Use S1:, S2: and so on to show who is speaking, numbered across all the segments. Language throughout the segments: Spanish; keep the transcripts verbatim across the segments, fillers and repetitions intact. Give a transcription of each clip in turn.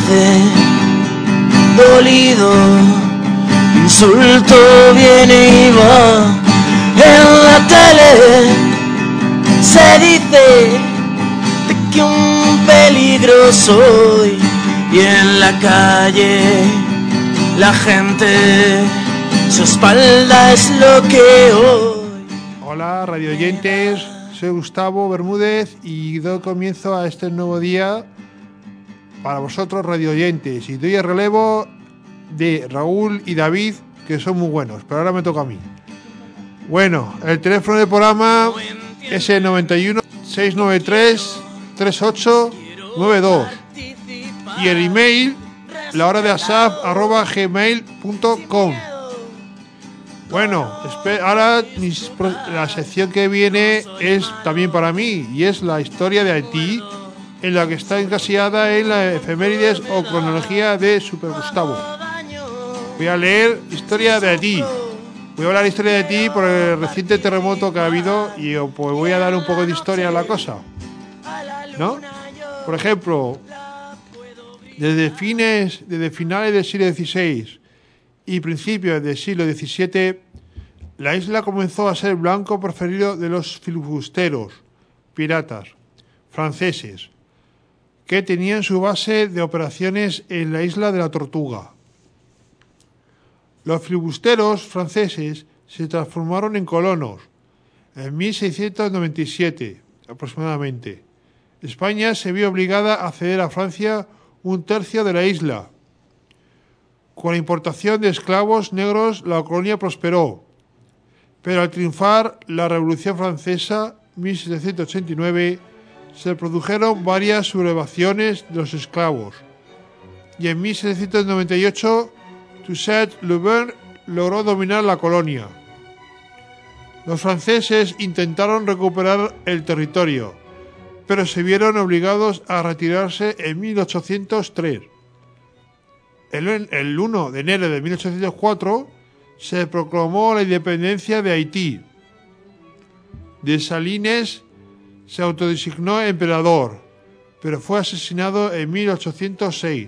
S1: dice, dolido, insulto viene y va. En la tele se dice de que un peligro soy, y en la calle la gente, su espalda es lo que hoy.
S2: Hola radio oyentes, soy Gustavo Bermúdez y doy comienzo a este nuevo día para vosotros radio oyentes, y doy el relevo de Raúl y David, que son muy buenos, pero ahora me toca a mí. Bueno, el teléfono del programa es el noventa y uno, seiscientos noventa y tres, treinta y ocho noventa y dos y el email la hora de asaf arroba gmail punto com. Bueno, ahora la sección que viene es también para mí, y es la historia de Haití, en la que está encasillada en la efemérides o cronología de Super Gustavo. Voy a leer historia de Haití. Voy a hablar de historia de Haití por el reciente terremoto que ha habido, y pues voy a dar un poco de historia a la cosa, ¿no? Por ejemplo, desde fines, desde finales del siglo dieciséis y principios del siglo diecisiete, la isla comenzó a ser blanco preferido de los filibusteros, piratas, franceses, que tenían su base de operaciones en la isla de la Tortuga. Los filibusteros franceses se transformaron en colonos en mil seiscientos noventa y siete aproximadamente. España se vio obligada a ceder a Francia un tercio de la isla. Con la importación de esclavos negros la colonia prosperó, pero al triunfar la Revolución Francesa mil setecientos ochenta y nueve se produjeron varias sublevaciones de los esclavos, y en mil setecientos noventa y ocho Toussaint logró dominar la colonia. Los franceses intentaron recuperar el territorio, pero se vieron obligados a retirarse en mil ochocientos tres. El, el primero de enero de mil ochocientos cuatro se proclamó la independencia de Haití. Dessalines se autodesignó emperador, pero fue asesinado en mil ochocientos seis.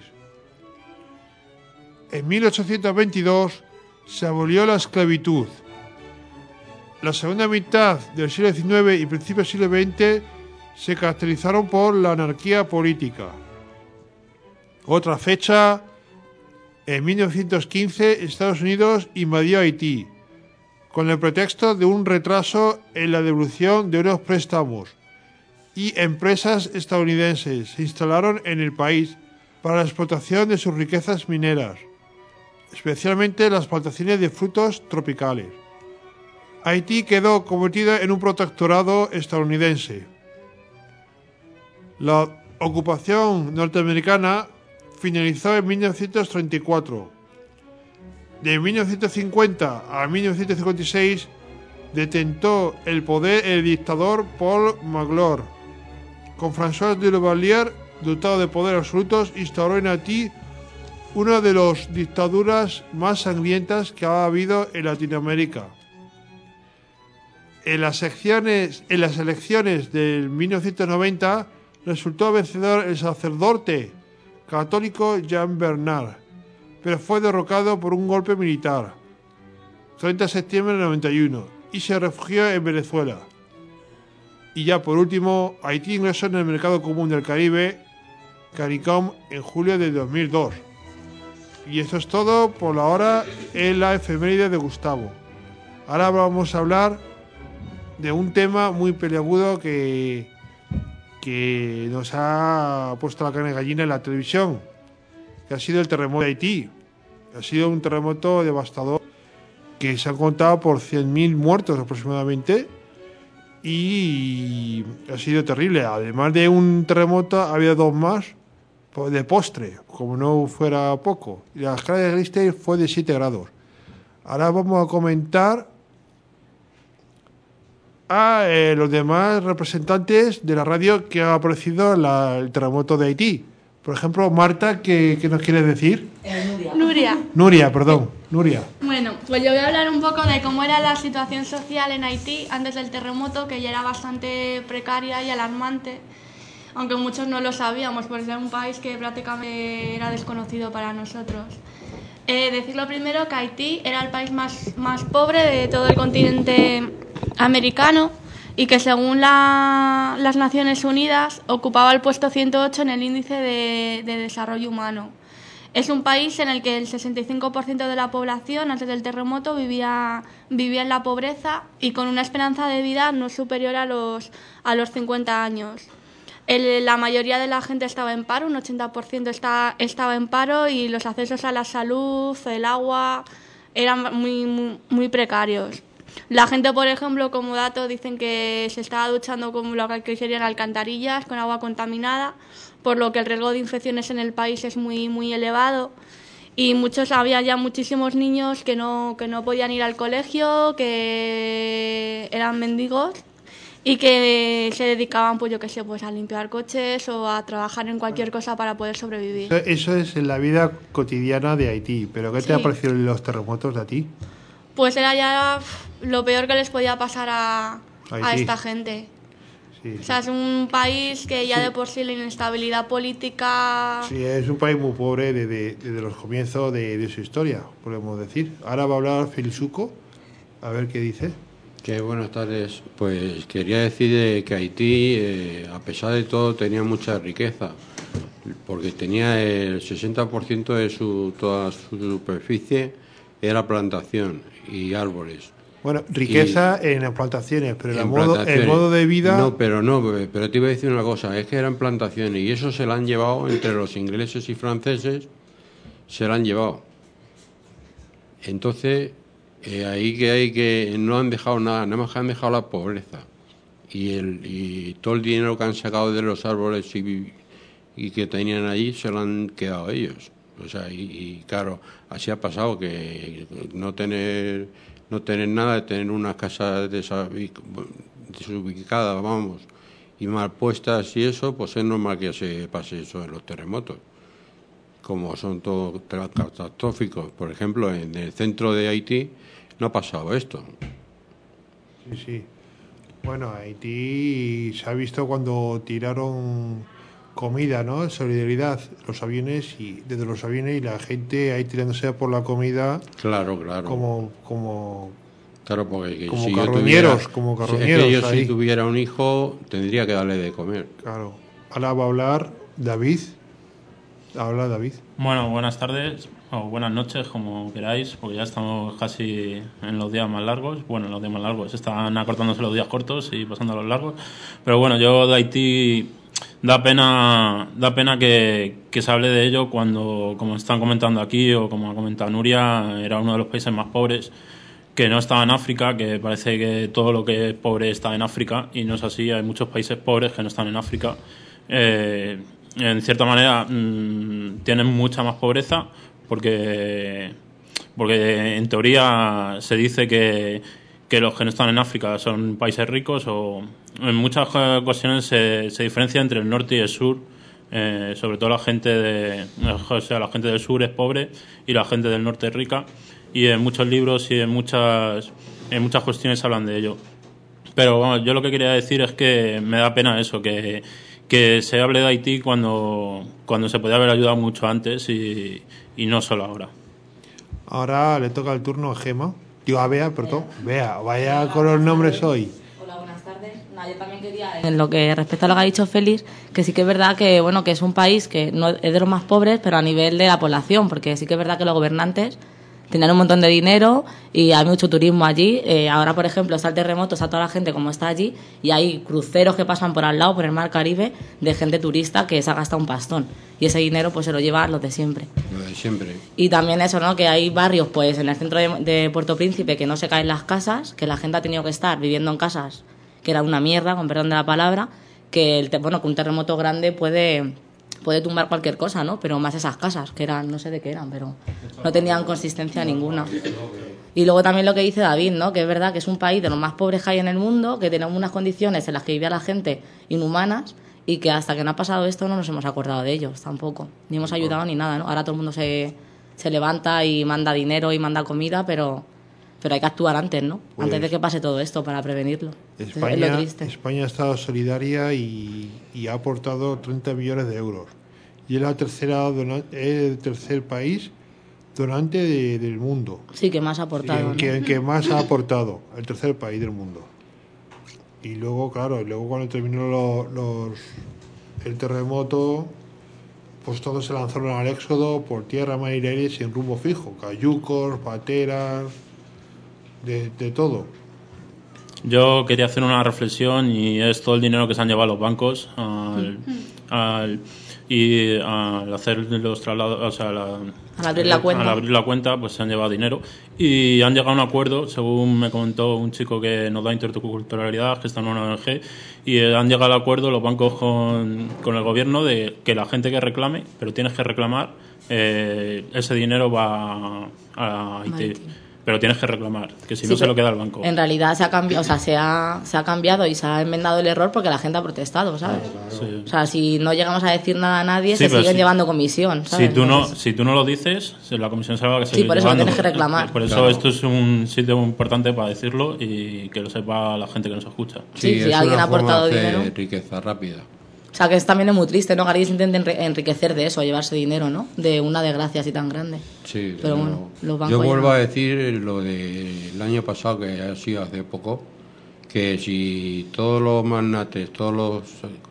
S2: En mil ochocientos veintidós se abolió la esclavitud. La segunda mitad del siglo diecinueve y principios del siglo veinte se caracterizaron por la anarquía política. Otra fecha, en mil novecientos quince, Estados Unidos invadió Haití, con el pretexto de un retraso en la devolución de unos préstamos, y empresas estadounidenses se instalaron en el país para la explotación de sus riquezas mineras, especialmente las plantaciones de frutos tropicales. Haití quedó convertido en un protectorado estadounidense. La ocupación norteamericana finalizó en mil novecientos treinta y cuatro. De mil novecientos cincuenta a mil novecientos cincuenta y seis detentó el poder el dictador Paul Magloire. Con François de Duvalier, dotado de poder absolutos, instauró en Haití una de las dictaduras más sangrientas que ha habido en Latinoamérica. En las, secciones, en las elecciones del mil novecientos noventa resultó vencedor el sacerdote católico Jean Bernard, pero fue derrocado por un golpe militar, treinta de septiembre del noventa y uno, y se refugió en Venezuela. Y ya por último, Haití ingresó en el Mercado Común del Caribe, CARICOM, en julio de dos mil dos. Y esto es todo por la hora en la efeméride de Gustavo. Ahora vamos a hablar de un tema muy peliagudo que, que nos ha puesto la carne de gallina en la televisión, que ha sido el terremoto de Haití. Ha sido un terremoto devastador que se han contado por cien mil muertos aproximadamente, y ha sido terrible. Además de un terremoto, ha habido dos más de postre, como no fuera poco. Y la escala de Richter fue de siete grados. Ahora vamos a comentar a eh, los demás representantes de la radio que ha aparecido la, el terremoto de Haití. Por ejemplo, Marta, ¿qué, qué nos quieres decir?
S3: Nuria.
S2: Nuria, perdón, Nuria.
S3: Bueno, pues yo voy a hablar un poco de cómo era la situación social en Haití antes del terremoto, que ya era bastante precaria y alarmante. aunque muchos no lo sabíamos, por ser un país que prácticamente era desconocido para nosotros. Eh, decirlo primero que Haití era el país más, más pobre de todo el continente americano y que según la, las Naciones Unidas ocupaba el puesto ciento ocho en el índice de, de desarrollo humano. Es un país en el que el sesenta y cinco por ciento de la población antes del terremoto vivía, vivía en la pobreza y con una esperanza de vida no superior a los, a los cincuenta años. El, la mayoría de la gente estaba en paro, un ochenta por ciento está, estaba en paro y los accesos a la salud, el agua, eran muy, muy, muy precarios. La gente, por ejemplo, como dato, dicen que se estaba duchando con lo que serían alcantarillas, con agua contaminada, por lo que el riesgo de infecciones en el país es muy, muy elevado. Y muchos, había ya muchísimos niños que no, que no podían ir al colegio, que eran mendigos y que se dedicaban, pues yo qué sé, pues a limpiar coches o a trabajar en cualquier cosa para poder sobrevivir.
S2: Eso es en la vida cotidiana de Haití, pero ¿qué te
S3: Sí.
S2: ha parecido los terremotos de Haití?
S3: Pues era ya lo peor que les podía pasar a, a
S2: Haití.
S3: esta gente.
S2: Sí,
S3: O sea, es un país que ya
S2: Sí.
S3: de por sí la inestabilidad política...
S2: sí, es un país muy pobre desde, desde los comienzos de, de su historia, podemos decir. Ahora va a hablar Felisuco, a ver qué dice.
S4: Que buenas tardes. Pues quería decir eh, que Haití, eh, a pesar de todo, tenía mucha riqueza, porque tenía el sesenta por ciento de su, toda su superficie era plantación y árboles.
S2: Bueno, riqueza
S4: Y-
S2: en las plantaciones, pero el
S4: En
S2: modo, el
S4: plantaciones.
S2: modo de vida...
S4: No, pero no, pero te iba a decir una cosa, es que eran plantaciones y eso se lo han llevado entre los ingleses y franceses, se lo han llevado. Entonces, eh, ahí que hay que no han dejado nada, nada más que han dejado la pobreza y el y todo el dinero que han sacado de los árboles y, y que tenían allí se lo han quedado ellos. O sea, y, y claro, así ha pasado que no tener no tener nada, de tener unas casas desabi- desubicadas, vamos, y mal puestas y eso, pues es normal que se pase eso en los terremotos. Como son todos catastróficos. Por ejemplo, en el centro de Haití no ha pasado esto.
S2: Sí, sí. Bueno, Haití se ha visto cuando tiraron comida, ¿no? Solidaridad, los aviones y desde los aviones y la gente ahí tirándose por la comida
S4: Claro, claro.
S2: como como
S4: Claro, porque que
S2: como
S4: si yo
S2: carroñeros,
S4: tuviera-
S2: como
S4: si- es
S2: carroñeros
S4: que yo
S2: ahí.
S4: si tuviera un hijo tendría que darle de comer.
S2: claro. Ahora va a hablar David. Habla David.
S5: Bueno, buenas tardes o buenas noches, como queráis, porque ya estamos casi en los días más largos. Bueno, en los días más largos, están acortándose los días cortos y pasando a los largos. Pero bueno, yo de Haití da pena, da pena que, que se hable de ello cuando, como están comentando aquí o como ha comentado Nuria, era uno de los países más pobres, que no estaba en África, que parece que todo lo que es pobre está en África, y no es así. Hay muchos países pobres que no están en África. Eh, en cierta manera mmm, tienen mucha más pobreza porque porque en teoría se dice que, que los que no están en África son países ricos, o en muchas ocasiones se, se diferencia entre el norte y el sur. Eh, sobre todo la gente de, o sea, la gente del sur es pobre y la gente del norte es rica, y en muchos libros y en muchas en muchas cuestiones hablan de ello. Pero bueno, yo lo que quería decir es que me da pena eso, que que se hable de Haití cuando, cuando se podía haber ayudado mucho antes y, y no solo ahora.
S2: Ahora le toca el turno a Gema. Digo, a Bea, perdón. Bea, vaya con los nombres hoy.
S6: Hola, buenas tardes. No, yo también quería, en lo que respecta a lo que ha dicho Félix, que sí que es verdad que bueno que es un país que no es de los más pobres, pero a nivel de la población, porque sí que es verdad que los gobernantes tienen un montón de dinero y hay mucho turismo allí. Eh, ahora, por ejemplo, está el terremoto, está toda la gente como está allí, y hay cruceros que pasan por al lado, por el mar Caribe, de gente turista que se ha gastado un pastón. Y ese dinero pues se lo lleva los de siempre.
S4: Lo de siempre.
S6: Y también eso, ¿no? Que hay barrios, pues en el centro de, de Puerto Príncipe, que no se caen las casas, que la gente ha tenido que estar viviendo en casas que era una mierda, con perdón de la palabra, que el te- bueno, que un terremoto grande puede puede tumbar cualquier cosa, ¿no? Pero más esas casas, que eran, no sé de qué eran, pero no tenían consistencia ninguna. Y luego también lo que dice David, ¿no? Que es verdad que es un país de los más pobres que hay en el mundo, que tenemos unas condiciones en las que vivía la gente inhumanas, y que hasta que no ha pasado esto no nos hemos acordado de ellos tampoco, ni hemos ayudado ni nada, ¿no? Ahora todo el mundo se, se levanta y manda dinero y manda comida, pero pero hay que actuar antes, ¿no?
S2: Pues,
S6: antes de que pase todo esto para prevenirlo.
S2: España,
S6: es lo triste.
S2: España ha estado solidaria y, y ha aportado treinta millones de euros. Y es la tercera dona, es el tercer país donante de, del mundo.
S6: Sí, que más ha aportado.
S2: En
S6: ¿no?
S2: que, en que más ha aportado, el tercer país del mundo. Y luego, claro, y luego cuando terminó lo, los, el terremoto, pues todos se lanzaron al éxodo por tierra, mar y aire sin rumbo fijo. Cayucos, pateras, de, de todo.
S5: Yo quería hacer una reflexión y es todo el dinero que se han llevado los bancos al, al, y al hacer los traslados, o sea, la,
S6: al abrir la cuenta.
S5: Al abrir la cuenta, pues se han llevado dinero y han llegado a un acuerdo, según me comentó un chico que nos da interculturalidad, que está en una O N G, y han llegado al acuerdo los bancos con, con el gobierno de que la gente que reclame, pero tienes que reclamar, eh, ese dinero va a Haití. Pero tienes que reclamar, que si
S6: sí,
S5: no se lo queda el banco.
S6: En realidad se ha cambiado, o sea, se ha, se ha cambiado y se ha enmendado el error porque la gente ha protestado, ¿sabes?
S5: Sí.
S6: O sea, si no llegamos a decir nada a nadie,
S5: Sí,
S6: se siguen
S5: si,
S6: llevando comisión, ¿sabes?
S5: Si tú, no,
S6: Entonces,
S5: si tú no lo dices, la comisión se la va a
S6: sí,
S5: seguir
S6: por eso
S5: llevando.
S6: tienes que reclamar.
S5: Por eso
S4: Claro.
S5: esto es un sitio muy importante para decirlo y que lo sepa la gente que nos escucha.
S6: Sí, si
S4: es
S6: alguien
S4: una
S6: ha aportado
S4: forma de hacer
S6: dinero.
S4: riqueza rápida.
S6: O sea, que es también es muy triste, ¿no? Que alguien se intente enri- enriquecer de eso, llevarse dinero, ¿no? De una desgracia así tan grande.
S4: Sí,
S6: Pero bueno, los bancos
S4: yo
S6: ya
S4: vuelvo
S6: no.
S4: a decir lo del año pasado, que ha sido hace poco, que si todos los magnates, todos los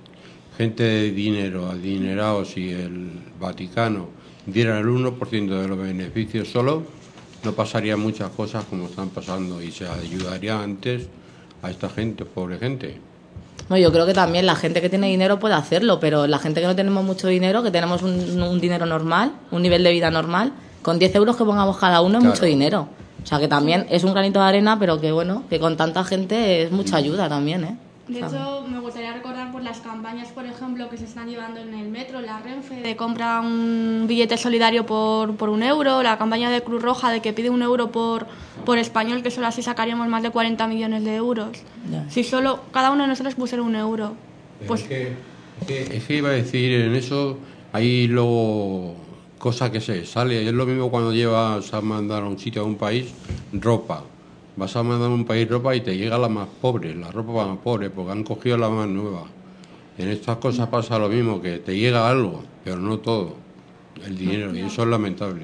S4: gente de dinero, adinerados y el Vaticano dieran el uno por ciento de los beneficios solo, no pasarían muchas cosas como están pasando y se ayudaría antes a esta gente, pobre gente.
S6: No, yo creo que también la gente que tiene dinero puede hacerlo, pero la gente que no tenemos mucho dinero, que tenemos un, un dinero normal, un nivel de vida normal, con diez euros que pongamos cada uno es
S4: Claro.
S6: mucho dinero. O sea, que también es un granito de arena, pero que bueno, que con tanta gente es mucha ayuda también, ¿eh?
S3: De
S6: O sea,
S3: hecho, me gustaría recordar por las campañas, por ejemplo, que se están llevando en el metro, la Renfe, de compra un billete solidario por, por un euro, la campaña de Cruz Roja de que pide un euro por, por español, que solo así sacaríamos más de cuarenta millones de euros.
S6: Ya.
S3: Si solo cada uno de nosotros pusiera un euro, pues
S4: es, que, es, que, es que iba a decir, en eso hay luego cosas que se sale. Es lo mismo cuando llevas a mandar a un sitio, a un país, ropa. Vas a mandar a un país ropa y te llega la más pobre, la ropa más pobre, porque han cogido la más nueva. En estas cosas pasa lo mismo, que te llega algo, pero no todo, el dinero, y eso es lamentable.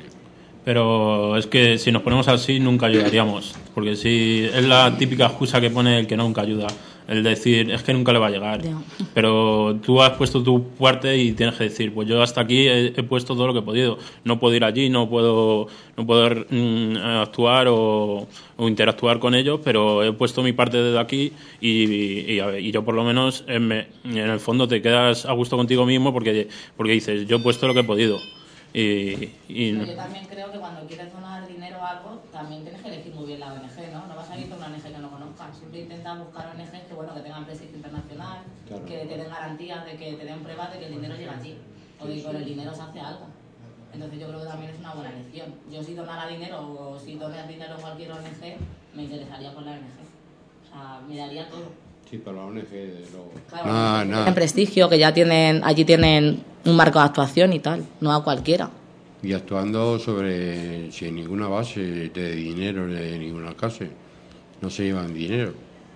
S5: Pero es que si nos ponemos así nunca ayudaríamos, porque si es la típica excusa que pone el que nunca ayuda, el decir es que nunca le va a llegar.
S6: Ya.
S5: Pero tú has puesto tu parte y tienes que decir, pues yo hasta aquí he, he puesto todo lo que he podido. No puedo ir allí, no puedo no puedo mm, actuar o, o interactuar con ellos, pero he puesto mi parte desde aquí y, y, y yo por lo menos en, me, en el fondo te quedas a gusto contigo mismo porque porque dices, yo he puesto lo que he podido. Y, y
S6: Yo también creo que cuando quieres donar dinero a algo, también tienes que elegir muy bien la O N G, ¿no? No vas a ir con una O N G que no conozcas. Siempre intentas buscar O N Gs que, bueno, que tengan prestigio internacional,
S4: Claro.
S6: que te den garantías de que te den pruebas de que el dinero llega allí, o de que con el dinero se hace algo. Entonces yo creo que también es una buena elección. Yo si donara dinero o si donas dinero a cualquier O N G, me interesaría con la O N G. O sea, me daría todo.
S4: Sí, pero la O N G, de luego.
S6: Claro,
S4: Nada,
S6: tienen
S4: nada.
S6: prestigio, que ya tienen, allí tienen un marco de actuación y tal, no a cualquiera.
S4: Y actuando sobre, sin ninguna base de dinero, de ninguna clase. No se llevan dinero.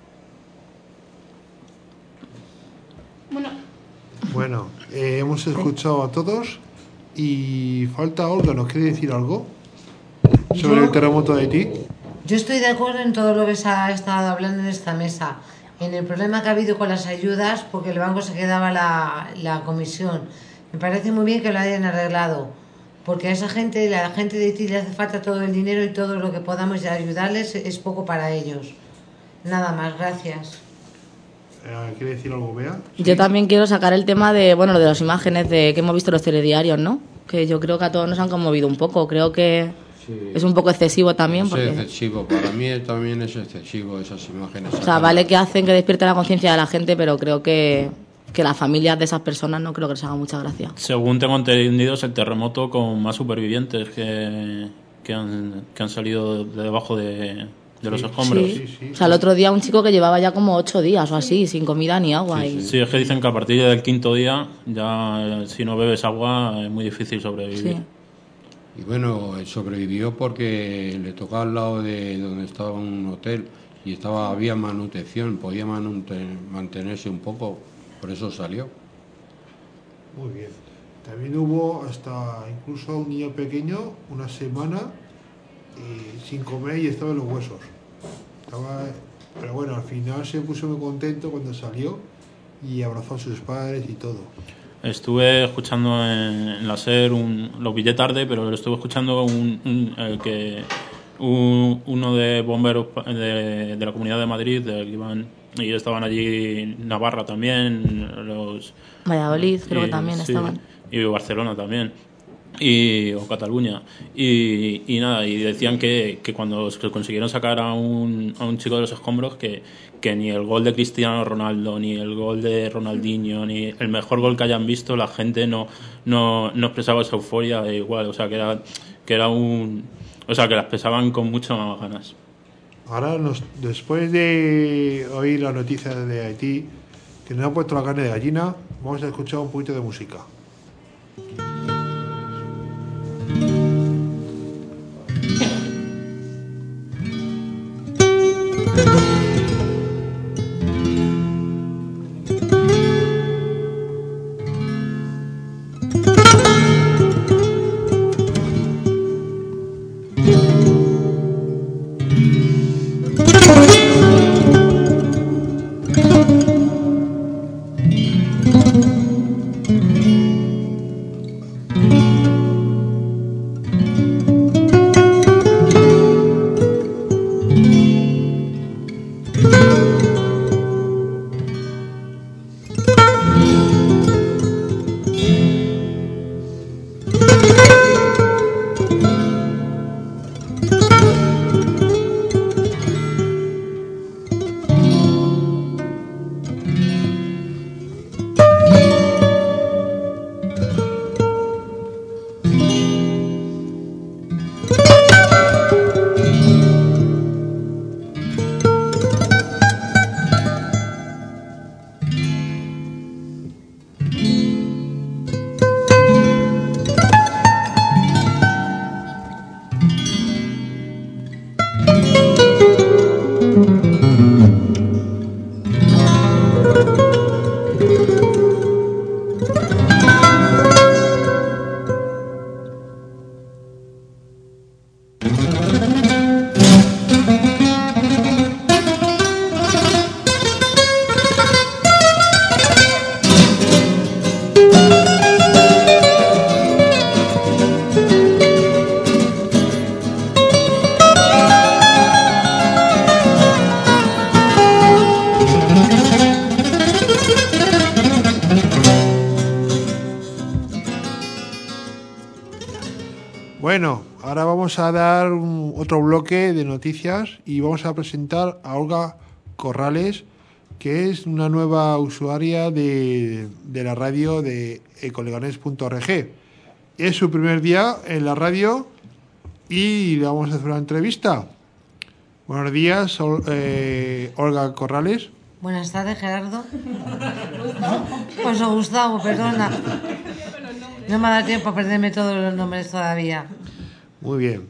S3: bueno,
S2: Bueno, eh, hemos escuchado a todos y falta Olga, ¿nos quiere decir algo sobre
S7: Yo-
S2: el terremoto de Haití?
S7: Yo estoy de acuerdo en todo lo que se ha estado hablando en esta mesa, en el problema que ha habido con las ayudas, porque el banco se quedaba la, la comisión. Me parece muy bien que lo hayan arreglado, porque a esa gente, la gente de Haití le hace falta todo el dinero y todo lo que podamos ayudarles es poco para ellos. Nada más, gracias.
S2: Eh, ¿Quiere decir algo, Bea?
S6: Yo también quiero sacar el tema de, bueno, lo de las imágenes de que hemos visto en los telediarios, ¿no? Que yo creo que a todos nos han conmovido un poco. Creo que
S4: Sí.
S6: es un poco excesivo también.
S4: Es
S6: Porque,
S4: excesivo, para mí también es excesivo esas imágenes.
S6: o sea, vale que hacen que despierte la conciencia de la gente, pero creo que, que las familias de esas personas no creo que les haga mucha gracia.
S5: según tengo entendido es el terremoto con más supervivientes que, que, han, que han salido de debajo de, de los escombros.
S6: Sí.
S2: Sí, sí.
S6: O sea, el otro día un chico que llevaba ya como ocho días o así, sin comida ni agua. y-
S5: Sí, es que dicen que a partir del quinto día ya eh, si no bebes agua es muy difícil sobrevivir.
S6: sí.
S4: Y bueno, sobrevivió porque le tocaba al lado de donde estaba un hotel y estaba había manutención, podía mantenerse un poco, por eso salió.
S2: Muy bien. También hubo hasta incluso un niño pequeño, una semana, eh, sin comer y estaba en los huesos. Estaba, pero bueno, al final se puso muy contento cuando salió y abrazó a sus padres y todo.
S5: Estuve escuchando en, en la SER, un, lo pillé tarde, pero lo estuve escuchando un, un, eh, que un, uno de bomberos de, de la Comunidad de Madrid, de que iban, y estaban allí Navarra también, los
S6: Valladolid creo
S5: y,
S6: que también
S5: sí,
S6: estaban.
S5: Y Barcelona también. Y, o Cataluña y, y nada, y decían que, que cuando consiguieron sacar a un, a un chico de los escombros que, que ni el gol de Cristiano Ronaldo, ni el gol de Ronaldinho, ni el mejor gol que hayan visto, la gente no, no, no expresaba esa euforia de igual, o sea que era, que era un, o sea que la expresaban con muchas más ganas.
S2: Ahora, nos, después de oír las noticias de Haití, que nos ha puesto la carne de gallina, vamos a escuchar un poquito de música. Bueno, ahora vamos a dar un, otro bloque de noticias y vamos a presentar a Olga Corrales, que es una nueva usuaria de, de la radio de ecoleganés punto org. Es su primer día en la radio y le vamos a hacer una entrevista. Buenos días, Ol, eh, Olga Corrales.
S7: Buenas tardes, Gerardo. Pues Gustavo, perdona. No me ha dado tiempo a perderme todos los nombres todavía.
S2: Muy bien.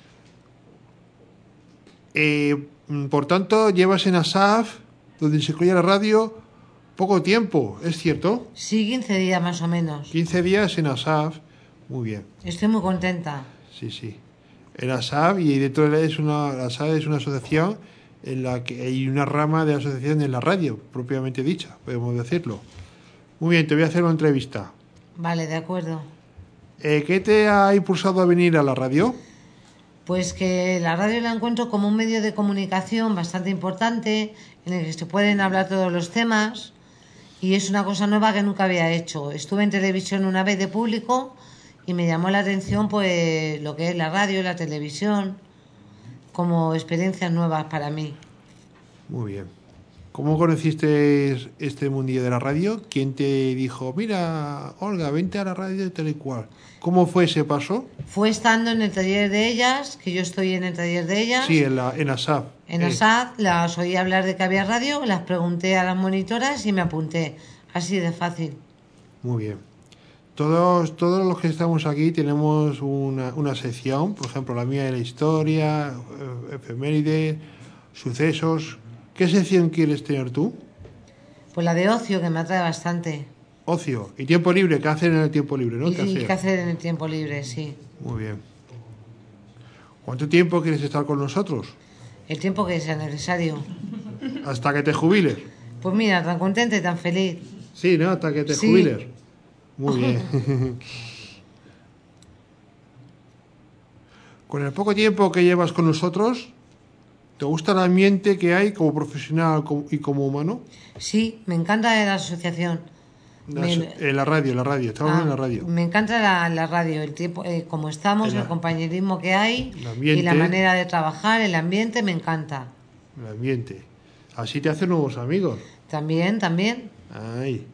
S2: Eh, por tanto, llevas en ASAF, donde se escucha la radio, poco tiempo, ¿es cierto?
S7: Sí, quince días más o menos.
S2: quince días en ASAF, muy bien.
S7: Estoy muy contenta.
S2: Sí, sí. En ASAF, y dentro de él es una, la ASAF es una asociación en la que hay una rama de la asociación en la radio, propiamente dicha, podemos decirlo. Muy bien, te voy a hacer una entrevista.
S7: Vale, de acuerdo.
S2: Eh, ¿Qué te ha impulsado a venir a la radio?
S7: Pues que la radio la encuentro como un medio de comunicación bastante importante, en el que se pueden hablar todos los temas, y es una cosa nueva que nunca había hecho. Estuve en televisión una vez de público y me llamó la atención pues lo que es la radio y la televisión, como experiencias nuevas para mí.
S2: Muy bien. ¿Cómo conociste este mundillo de la radio? ¿Quién te dijo, mira, Olga, vente a la radio tal y cual? ¿Cómo fue ese paso?
S7: Fue estando en el taller de ellas, que yo estoy en el taller de ellas.
S2: Sí, en, la, en ASAF.
S7: En
S2: eh.
S7: ASAF, las oí hablar de que había radio, las pregunté a las monitoras y me apunté. Así de fácil.
S2: Muy bien. Todos, todos los que estamos aquí tenemos una, una sección, por ejemplo, la mía de la historia, eh, efemérides, sucesos. ¿Qué sección quieres tener tú?
S7: Pues la de ocio, que me atrae bastante.
S2: Ocio. ¿Y tiempo libre? ¿Qué hacer en el tiempo libre? ¿no?
S7: Y
S2: ¿Qué
S7: y
S2: hacer?
S7: qué hacer en el tiempo libre, sí.
S2: Muy bien. ¿Cuánto tiempo quieres estar con nosotros?
S7: El tiempo que sea necesario.
S2: ¿Hasta que te jubiles?
S7: Pues mira, tan contenta y tan feliz.
S2: Sí, ¿no? Hasta que te
S7: Sí.
S2: jubiles. Muy bien. Con el poco tiempo que llevas con nosotros, ¿te gusta el ambiente que hay como profesional como- y como humano?
S7: Sí, me encanta la asociación.
S2: La-
S7: Me-
S2: En la radio, en la radio. Estamos
S7: Ah,
S2: en la radio.
S7: Me encanta la, la radio, el tiempo, eh, como estamos,
S2: El-
S7: el compañerismo que hay
S2: el ambiente.
S7: y la manera de trabajar, el ambiente me encanta.
S2: El ambiente. Así te hacen nuevos amigos.
S7: También, también.
S2: Ay.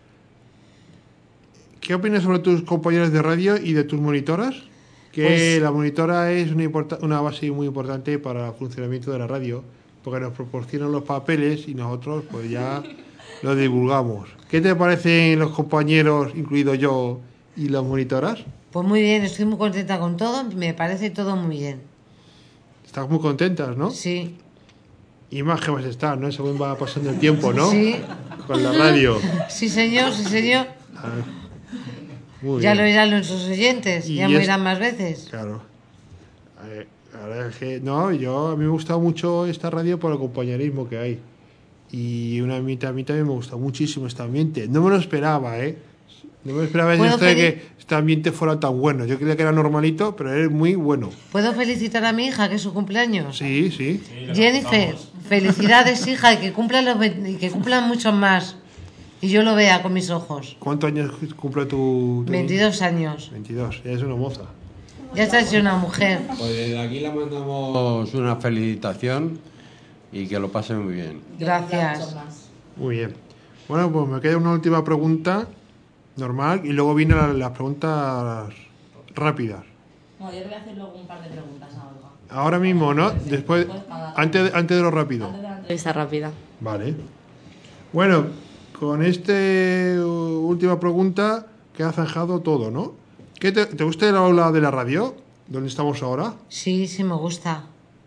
S2: ¿Qué opinas sobre tus compañeros de radio y de tus monitoras? Que
S7: Pues-
S2: la monitora es una, importa- una base muy importante para el funcionamiento de la radio, porque nos proporcionan los papeles y nosotros pues ya los divulgamos. ¿Qué te parecen los compañeros, incluido yo, y las monitoras?
S7: Pues muy bien, estoy muy contenta con todo, me parece todo muy bien.
S2: Estás muy contentas, ¿no?
S7: Sí,
S2: Y más que vas a estar, ¿no? Según va pasando el tiempo, ¿no?
S7: sí,
S2: Con la radio.
S7: sí señor, sí señor.
S2: Ah, muy
S7: Ya
S2: bien.
S7: lo irán nuestros oyentes,
S2: Y
S7: ya me
S2: es-
S7: irán más veces.
S2: Claro. Eh, la verdad es que, no, yo, a mí me gusta mucho esta radio por el compañerismo que hay. Y una, a, mí, a mí también me gusta muchísimo este ambiente. No me lo esperaba, ¿eh? No me esperaba
S7: ¿Puedo
S2: esto de
S7: pedir-
S2: que este ambiente fuera tan bueno. Yo creía que era normalito, pero es muy bueno.
S7: ¿Puedo felicitar a mi hija, que es su cumpleaños?
S2: Sí, sí.
S7: Jennifer, felicidades hija, y que cumplan los ve- y que cumplan muchos más. Y yo lo vea con mis ojos.
S2: ¿Cuántos años cumple tu...? tu-
S7: veintidós años.
S2: veintidós, ya es una moza.
S7: Ya estás hecho una mujer.
S4: Pues desde aquí le mandamos una felicitación y que lo pasen muy bien.
S7: Gracias.
S2: Muy bien. Bueno, pues me queda una última pregunta normal y luego vienen las, las preguntas rápidas.
S6: No, yo le voy a hacer luego un par de preguntas a Olga.
S2: Ahora mismo, ¿no? Después, antes, de- antes de lo rápido.
S6: Antes de la entrevista rápida.
S2: Vale. Bueno, con esta última pregunta que ha zanjado todo, ¿no? ¿Qué te, ¿Te gusta el aula de la radio? ¿Dónde estamos ahora?
S7: Sí, sí me gusta.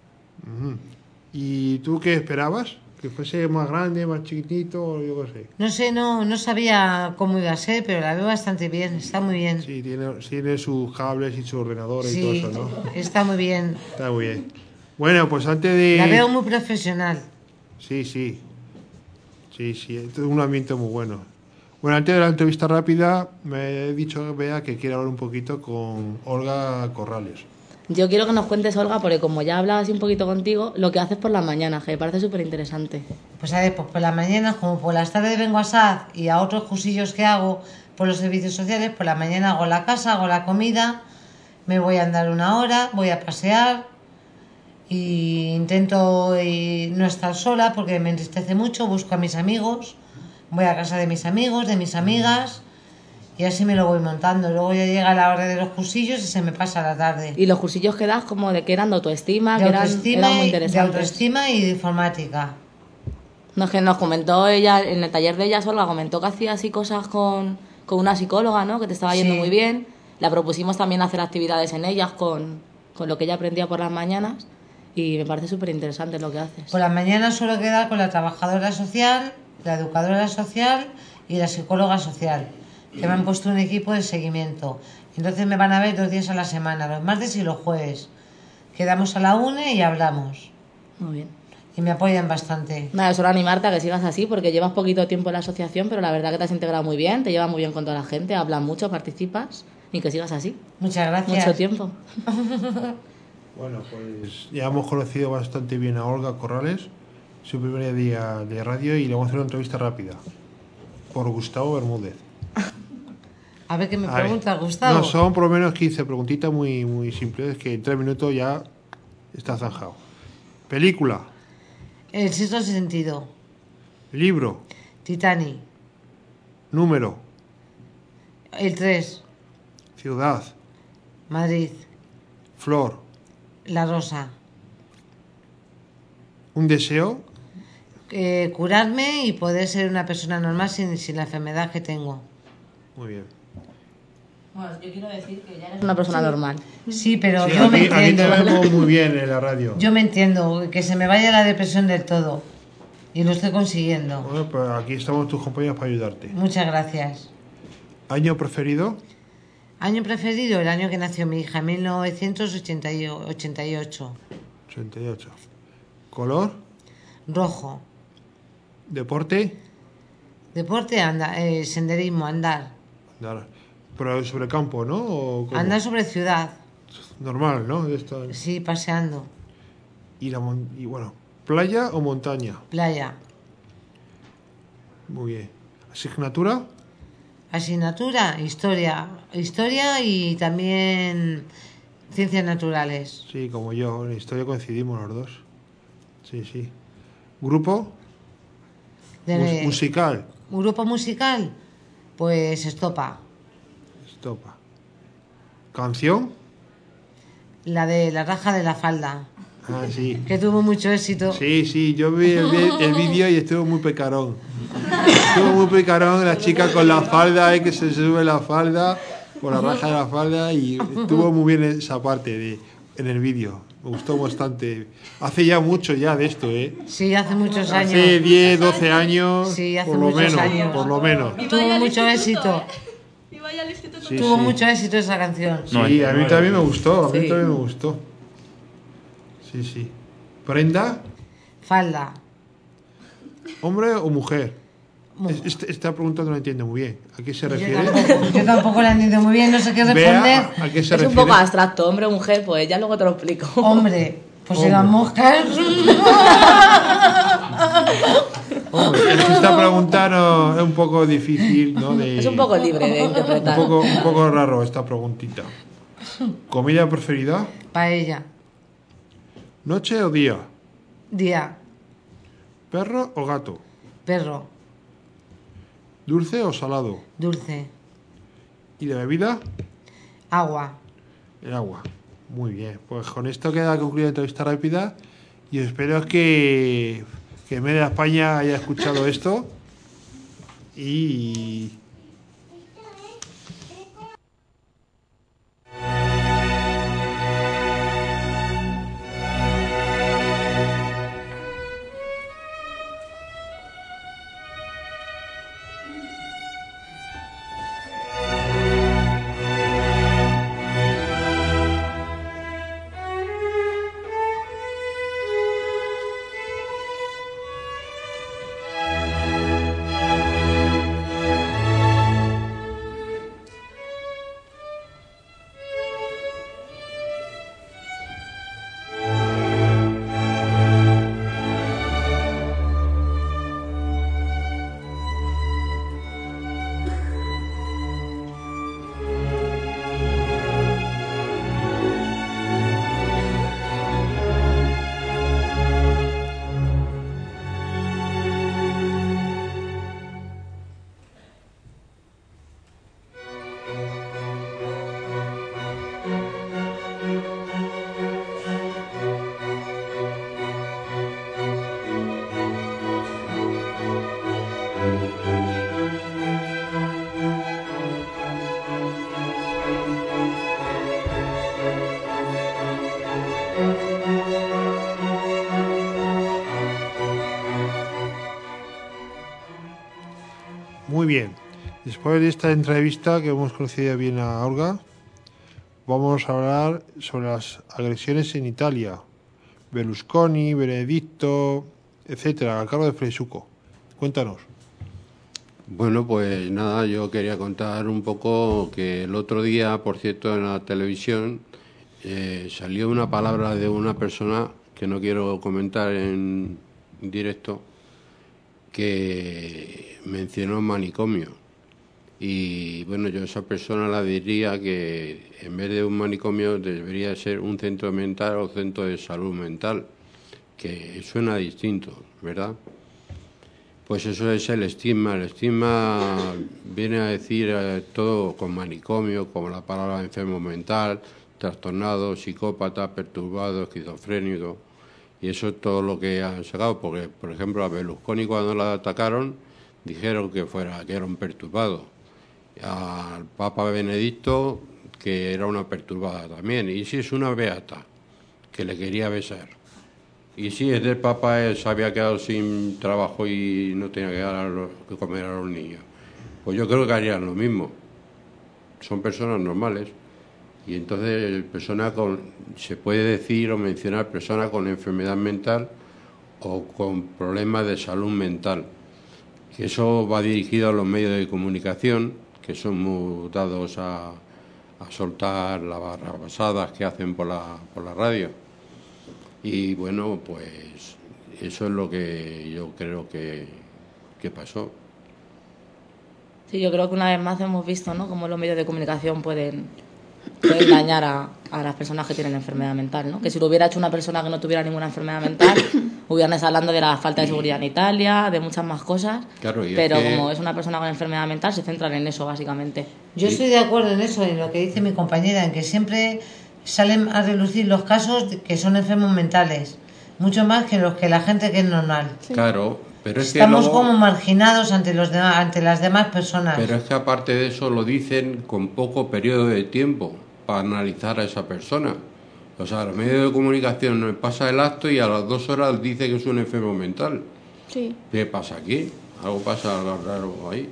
S2: ¿Y tú qué esperabas? ¿Que fuese más grande, más chiquitito o yo qué sé?
S7: No sé, no, no sabía cómo iba a ser, pero la veo bastante bien, está muy bien.
S2: Sí, tiene, tiene sus cables y su ordenador y
S7: Sí,
S2: todo eso, ¿no?
S7: está muy bien.
S2: Está muy bien. Bueno, pues antes de...
S7: La veo muy profesional.
S2: Sí, sí. Sí, sí, es un ambiente muy bueno. Bueno, antes de la entrevista rápida, me he dicho, Bea, que quiero hablar un poquito con Olga Corrales.
S6: Yo quiero que nos cuentes, Olga, porque como ya hablaba así un poquito contigo, lo que haces por las mañanas, que me parece súper interesante.
S7: Pues a ver, pues por las mañanas, como por las tardes vengo a S A D y a otros cursillos que hago por los servicios sociales, por la mañana hago la casa, hago la comida, me voy a andar una hora, voy a pasear y intento eh, no estar sola porque me entristece mucho, busco a mis amigos, voy a casa de mis amigos, de mis amigas y así me lo voy montando. Luego ya llega la hora de los cursillos y se me pasa la tarde.
S6: Y los cursillos que das, como de que eran de autoestima,
S7: De
S6: que eran,
S7: autoestima,
S6: eran muy
S7: y, de
S6: interesantes.
S7: autoestima y de informática.
S6: No, es que nos comentó ella, en el taller de ella, Olga, comentó que hacía así cosas con, con una psicóloga, ¿no? Que te estaba yendo
S7: Sí.
S6: muy bien. La propusimos también hacer actividades en ellas con, con lo que ella aprendía por las mañanas y me parece súper interesante lo que haces.
S7: Por la mañana suelo quedar con la trabajadora social, la educadora social y la psicóloga social, que me han puesto un equipo de seguimiento. Entonces me van a ver dos días a la semana, los martes y los jueves. Quedamos a la una y hablamos.
S6: Muy bien.
S7: Y me apoyan bastante.
S6: Nada, solo animarte a que sigas así, porque llevas poquito tiempo en la asociación, pero la verdad que te has integrado muy bien, te llevas muy bien con toda la gente, hablas mucho, participas, y que sigas así.
S7: Muchas gracias.
S6: Mucho tiempo.
S2: Bueno, pues ya hemos conocido bastante bien a Olga Corrales, su primer día de radio, y le vamos a hacer una entrevista rápida por Gustavo Bermúdez.
S7: A ver qué me
S2: A ver.
S7: preguntas, Gustavo.
S2: No, son por lo menos quince preguntitas muy, muy simples, que en tres minutos ya está zanjado. Película,
S7: El sexto sentido.
S2: libro,
S7: Titanic.
S2: número,
S7: El tres.
S2: ciudad,
S7: Madrid.
S2: flor,
S7: La rosa.
S2: un deseo,
S7: Eh, curarme y poder ser una persona normal sin, sin la enfermedad que tengo.
S2: muy bien,
S6: Bueno, yo quiero decir que ya eres una persona normal.
S7: Sí, pero
S2: Sí,
S7: yo
S2: aquí,
S7: me
S2: aquí
S7: entiendo.
S2: te vemos muy bien en la radio.
S7: Yo me entiendo, que se me vaya la depresión del todo. Y lo estoy consiguiendo.
S2: Bueno, pues aquí estamos tus compañeros para ayudarte.
S7: Muchas gracias.
S2: ¿Año preferido?
S7: Año preferido, el año que nació mi hija, mil novecientos ochenta y ocho.
S2: ochenta y ocho. ¿Color?
S7: Rojo.
S2: ¿Deporte?
S7: Deporte, anda, eh, senderismo, andar.
S2: Andar. Pero sobre campo, ¿no? ¿O cómo?
S7: Andar sobre ciudad,
S2: Normal, ¿no? Esto-
S7: sí, paseando.
S2: Y, la mon- y bueno, ¿playa o montaña?
S7: Playa.
S2: Muy bien. ¿Asignatura?
S7: Asignatura, historia. Historia y también ciencias naturales.
S2: Sí, como yo. En historia coincidimos los dos. Sí, sí. ¿Grupo?
S7: De-
S2: Mus- musical.
S7: ¿Un grupo musical? Pues Estopa.
S2: Estopa. ¿Canción?
S7: La de La raja de la falda,
S2: Ah, sí.
S7: que tuvo mucho éxito.
S2: Sí, sí, yo vi el, vi- el vídeo y estuvo muy pecarón. Estuvo muy pecarón la chica con la falda, eh, que se sube la falda, por la raja de la falda, y estuvo muy bien esa parte de, en el vídeo. Me gustó bastante. Hace ya mucho ya de esto, ¿eh?
S7: Sí, hace muchos años.
S2: Hace diez, doce años,
S7: Sí, hace
S2: por lo
S7: muchos
S2: menos,
S7: años.
S2: por lo menos.
S3: Y
S7: Tuvo
S3: vaya al
S7: mucho
S3: instituto,
S7: éxito.
S3: ¿eh? Y vaya al instituto.
S2: Sí,
S7: Tuvo
S2: sí.
S7: mucho éxito esa canción.
S2: Sí, a mí también me gustó, a mí
S7: Sí.
S2: también me gustó. Sí, sí. ¿Prenda?
S7: Falda.
S2: ¿Hombre o mujer?
S7: Mu-
S2: Es- Esta, esta pregunta no la entiendo muy bien. ¿A qué se
S7: Yo
S2: refiere?
S7: tampoco, yo tampoco la entiendo muy bien, no sé qué
S2: Vea,
S7: responder.
S2: ¿a, a qué se
S6: Es
S2: refiere?
S6: un poco abstracto, hombre o mujer, pues ya luego te lo explico.
S7: Hombre, pues si
S2: Hombre.
S7: las moscas.
S2: Hombre, es que esta pregunta no, es un poco difícil, ¿no? De,
S6: Es un poco libre de
S2: un
S6: interpretar.
S2: poco, un poco raro esta preguntita. ¿Comida preferida?
S7: Paella.
S2: ¿Noche o día?
S7: Día.
S2: ¿Perro o gato?
S7: Perro.
S2: ¿Dulce o salado?
S7: Dulce.
S2: ¿Y de bebida?
S7: Agua.
S2: El agua. Muy bien. Pues con esto queda concluida la entrevista rápida y espero que, que media España haya escuchado esto y... Muy bien. Después de esta entrevista que hemos conocido bien a Olga, vamos a hablar sobre las agresiones en Italia. Berlusconi, Benedicto, etcétera, a cargo de Freisuco. Cuéntanos.
S4: Bueno, pues nada, yo quería contar un poco que el otro día, por cierto, en la televisión eh, salió una palabra de una persona que no quiero comentar en directo, que mencionó manicomio. Y bueno, yo a esa persona la diría que en vez de un manicomio debería ser un centro mental o centro de salud mental, que suena distinto, ¿verdad? Pues eso es el estigma. El estigma viene a decir eh, todo con manicomio, como la palabra enfermo mental, trastornado, psicópata, perturbado, esquizofrénico. Y eso es todo lo que han sacado, porque, por ejemplo, a Berlusconi cuando la atacaron dijeron que fuera que era un perturbado. al Papa Benedicto, que era una perturbada también, y sí es una beata, que le quería besar. Y sí, es del Papa, él se había quedado sin trabajo y no tenía que dar a los, que comer a los niños. Pues yo creo que harían lo mismo. Son personas normales. Y entonces persona con, se puede decir o mencionar persona con enfermedad mental o con problemas de salud mental. Que eso va dirigido a los medios de comunicación, que son muy dados a, a soltar las barrabasadas que hacen por la, por la radio. Y bueno, pues eso es lo que yo creo que, que pasó.
S6: Sí, yo creo que una vez más hemos visto, ¿no?, cómo los medios de comunicación pueden, pueden dañar a, a las personas que tienen enfermedad mental, ¿no? Que si lo hubiera hecho una persona que no tuviera ninguna enfermedad mental, hubieran estado hablando de la falta de seguridad en Italia, de muchas más cosas,
S4: claro, y
S6: pero
S4: es que...
S6: como es una persona con enfermedad mental, se centran en eso, básicamente.
S7: Yo
S4: Sí.
S7: estoy de acuerdo en eso, en lo que dice mi compañera, en que siempre salen a relucir los casos que son enfermos mentales, mucho más que los que la gente que es normal.
S4: Claro, pero es que
S7: Estamos
S4: luego...
S7: como marginados ante los demás, ante las demás personas.
S4: Pero es que aparte de eso lo dicen con poco periodo de tiempo para analizar a esa persona. O sea, los medios de comunicación nos pasa el acto y a las dos horas dice que es un enfermo mental.
S3: Sí.
S4: ¿Qué pasa aquí? Algo pasa algo raro ahí.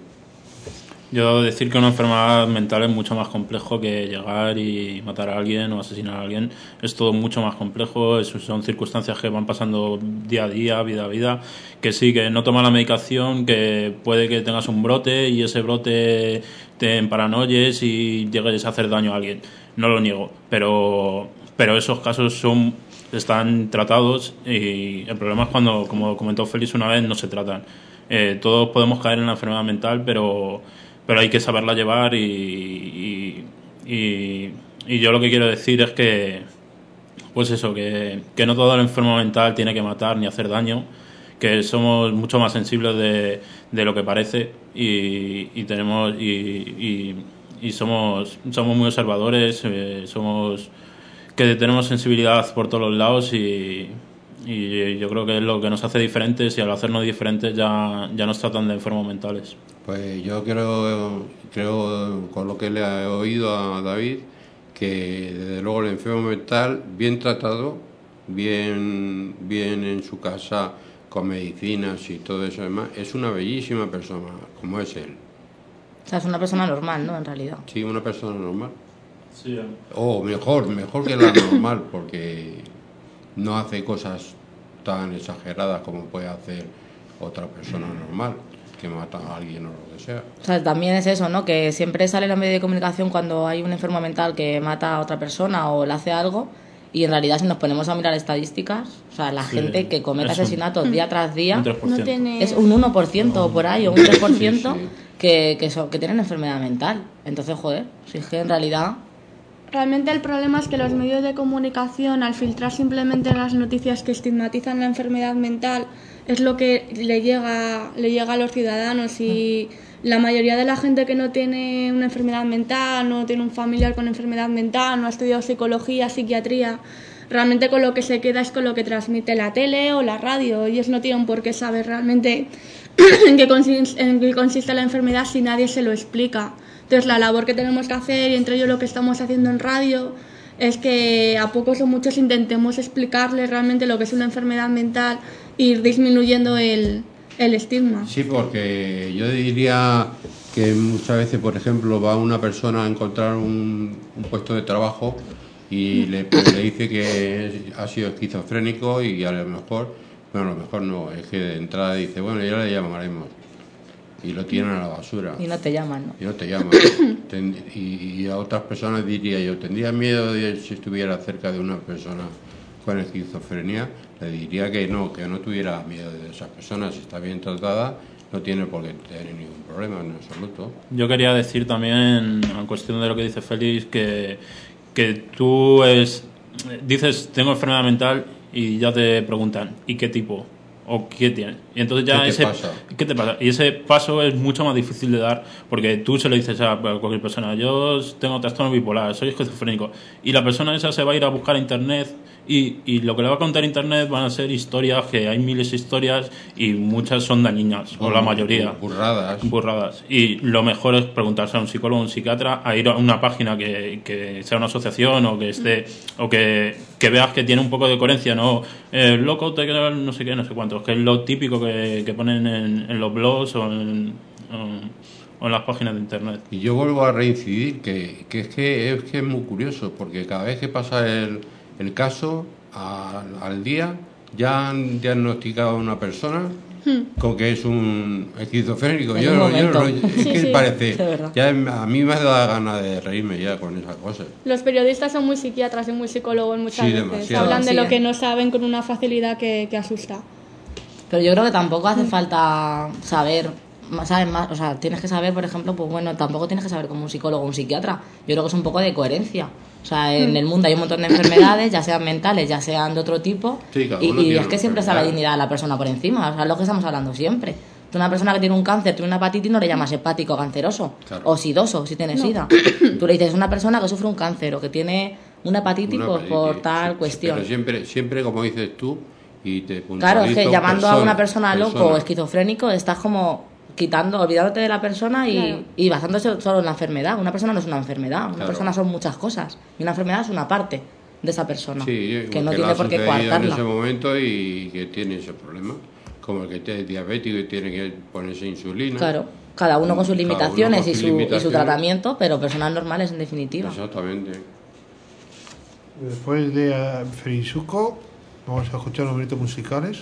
S5: Yo debo decir que una enfermedad mental es mucho más complejo que llegar y matar a alguien o asesinar a alguien. Es todo mucho más complejo, es- son circunstancias que van pasando día a día, vida a vida, que sí, que no tomas la medicación, que puede que tengas un brote y ese brote te emparanoies y llegues a hacer daño a alguien. No lo niego, pero, pero esos casos son están tratados y el problema es cuando, como comentó Félix una vez, no se tratan. Eh, todos podemos caer en la enfermedad mental, pero... pero hay que saberla llevar y, y, y, y yo lo que quiero decir es que pues eso, que, que no todo el enfermo mental tiene que matar ni hacer daño, que somos mucho más sensibles de, de lo que parece y, y tenemos y, y, y somos somos muy observadores, eh, somos que tenemos sensibilidad por todos los lados y, y yo creo que es lo que nos hace diferentes y al hacernos diferentes ya, ya nos tratan de enfermos mentales.
S4: Pues yo creo, creo, con lo que le he oído a David, que desde luego el enfermo mental, bien tratado, bien, bien en su casa, con medicinas y todo eso demás, es una bellísima persona, como es él.
S6: O sea, es una persona normal, ¿no?, en realidad.
S4: Sí, una persona normal.
S5: Sí,
S4: O mejor, mejor que la normal, porque no hace cosas tan exageradas como puede hacer otra persona normal, que mata a alguien o lo que sea.
S6: O sea, también es eso, ¿no?, que siempre sale en los medios de comunicación cuando hay un enfermo mental que mata a otra persona o le hace algo, y en realidad si nos ponemos a mirar estadísticas, o sea, la
S5: Sí,
S6: gente que comete
S5: es un-
S6: asesinatos día tras día
S5: un tres por ciento.
S3: No tiene...
S6: es un uno por ciento o por ahí, o un tres por ciento
S4: Sí, sí.
S6: que, que, son, que tienen enfermedad mental. Entonces, joder, si es que en realidad...
S3: Realmente el problema es que los medios de comunicación, al filtrar simplemente las noticias que estigmatizan la enfermedad mental, es lo que le llega, le llega a los ciudadanos, y la mayoría de la gente que no tiene una enfermedad mental, no tiene un familiar con enfermedad mental, no ha estudiado psicología, psiquiatría, realmente con lo que se queda es con lo que transmite la tele o la radio. Ellos no tienen por qué saber realmente en qué consiste, en qué consiste la enfermedad si nadie se lo explica. Entonces la labor que tenemos que hacer, y entre ello lo que estamos haciendo en radio, es que a pocos o muchos intentemos explicarles realmente lo que es una enfermedad mental e ir disminuyendo el, el estigma.
S4: Sí, porque yo diría que muchas veces, por ejemplo, va una persona a encontrar un, un puesto de trabajo y le, pues, le dice que es- ha sido esquizofrénico y a lo mejor, bueno, a lo mejor no, es que de entrada dice, bueno, ya le llamaremos. Y lo tiran a la basura.
S6: Y no te llaman, ¿no?
S4: Y no te llaman. Ten- y, y a otras personas diría yo, tendría miedo de si estuviera cerca de una persona con esquizofrenia, le diría que no, que no tuviera miedo de esas personas. Si está bien tratada, no tiene por qué tener ningún problema en absoluto.
S5: Yo quería decir también, en cuestión de lo que dice Félix, que, que tú es, dices, tengo enfermedad mental y ya te preguntan, ¿y qué tipo? ¿O qué tienes? Y entonces ya
S4: ¿Qué te
S5: ese...
S4: pasa?
S5: ¿Qué te pasa? Y ese paso es mucho más difícil de dar porque tú se lo dices a cualquier persona, yo tengo trastorno bipolar, soy esquizofrénico, y la persona esa se va a ir a buscar a internet y, y lo que le va a contar internet van a ser historias, que hay miles de historias y muchas son dañinas, o la mayoría.
S4: Burradas.
S5: Burradas. Y lo mejor es preguntarse a un psicólogo o un psiquiatra, a ir a una página que, que sea una asociación o que esté o que, que veas que tiene un poco de coherencia, no eh, loco, te queda no sé qué, no sé cuántos, que es lo típico que, que ponen en, en los blogs o en, o, o en las páginas de internet.
S4: Y yo vuelvo a reincidir que, que, es, que es que es muy curioso, porque cada vez que pasa el, el caso, al, al día, ya han diagnosticado a una persona con que es un esquizofrénico.
S6: En
S4: Yo,
S6: un
S4: no- yo
S6: momento.
S4: no- es
S3: Sí,
S4: que
S3: sí.
S4: parece,
S6: De verdad.
S4: ya a mí me da ganas de reírme ya con esas cosas.
S3: Los periodistas son muy psiquiatras y muy psicólogos muchas
S4: Sí,
S3: veces.
S4: demasiado.
S3: Hablan de
S6: Sí,
S3: lo
S6: ¿eh?
S3: que no saben con una facilidad que, que asusta.
S6: Pero yo creo que tampoco hace falta saber, ¿sabes? Más, o sea, tienes que saber, por ejemplo, pues bueno, tampoco tienes que saber como un psicólogo o un psiquiatra. Yo creo que es un poco de coherencia. O sea, en el mundo hay un montón de enfermedades, ya sean mentales, ya sean de otro tipo.
S4: Sí, cada
S6: y
S4: uno
S6: y
S4: tiene
S6: es que
S4: una
S6: siempre está la
S4: enfermedad.
S6: dignidad de la persona por encima. O sea, es lo que estamos hablando siempre. Tú, una persona que tiene un cáncer, tiene una hepatitis, no le llamas hepático canceroso.
S4: Claro.
S6: O sidoso, si tiene sida. Tú le dices, una persona que sufre un cáncer o que tiene una hepatitis,
S4: Una
S6: pues, por
S4: hepatitis,
S6: tal
S4: sí,
S6: cuestión.
S4: Pero siempre, siempre como dices tú, y te
S6: Claro, es que
S4: puntualizo,
S6: llamando a una persona loco
S4: persona.
S6: o esquizofrénico estás como quitando, olvidándote de la persona y,
S3: Claro.
S6: y basándose solo en la enfermedad. Una persona no es una enfermedad, una
S4: Claro.
S6: persona son muchas cosas. Y una enfermedad es una parte de esa persona,
S4: Sí,
S6: que no
S4: le
S6: tiene
S4: ha
S6: por qué
S4: sucedido en ese
S6: coartarla.
S4: momento y que tiene ese problema, como el que es diabético y tiene que ponerse insulina.
S6: Claro, cada uno con sus
S4: Cada uno
S6: limitaciones,
S4: con
S6: y,
S4: sus
S6: su, y su
S4: limitaciones.
S6: tratamiento, pero personas normales en definitiva.
S4: Exactamente.
S2: Después de uh, Ferinsuco, vamos a escuchar unos minutos musicales.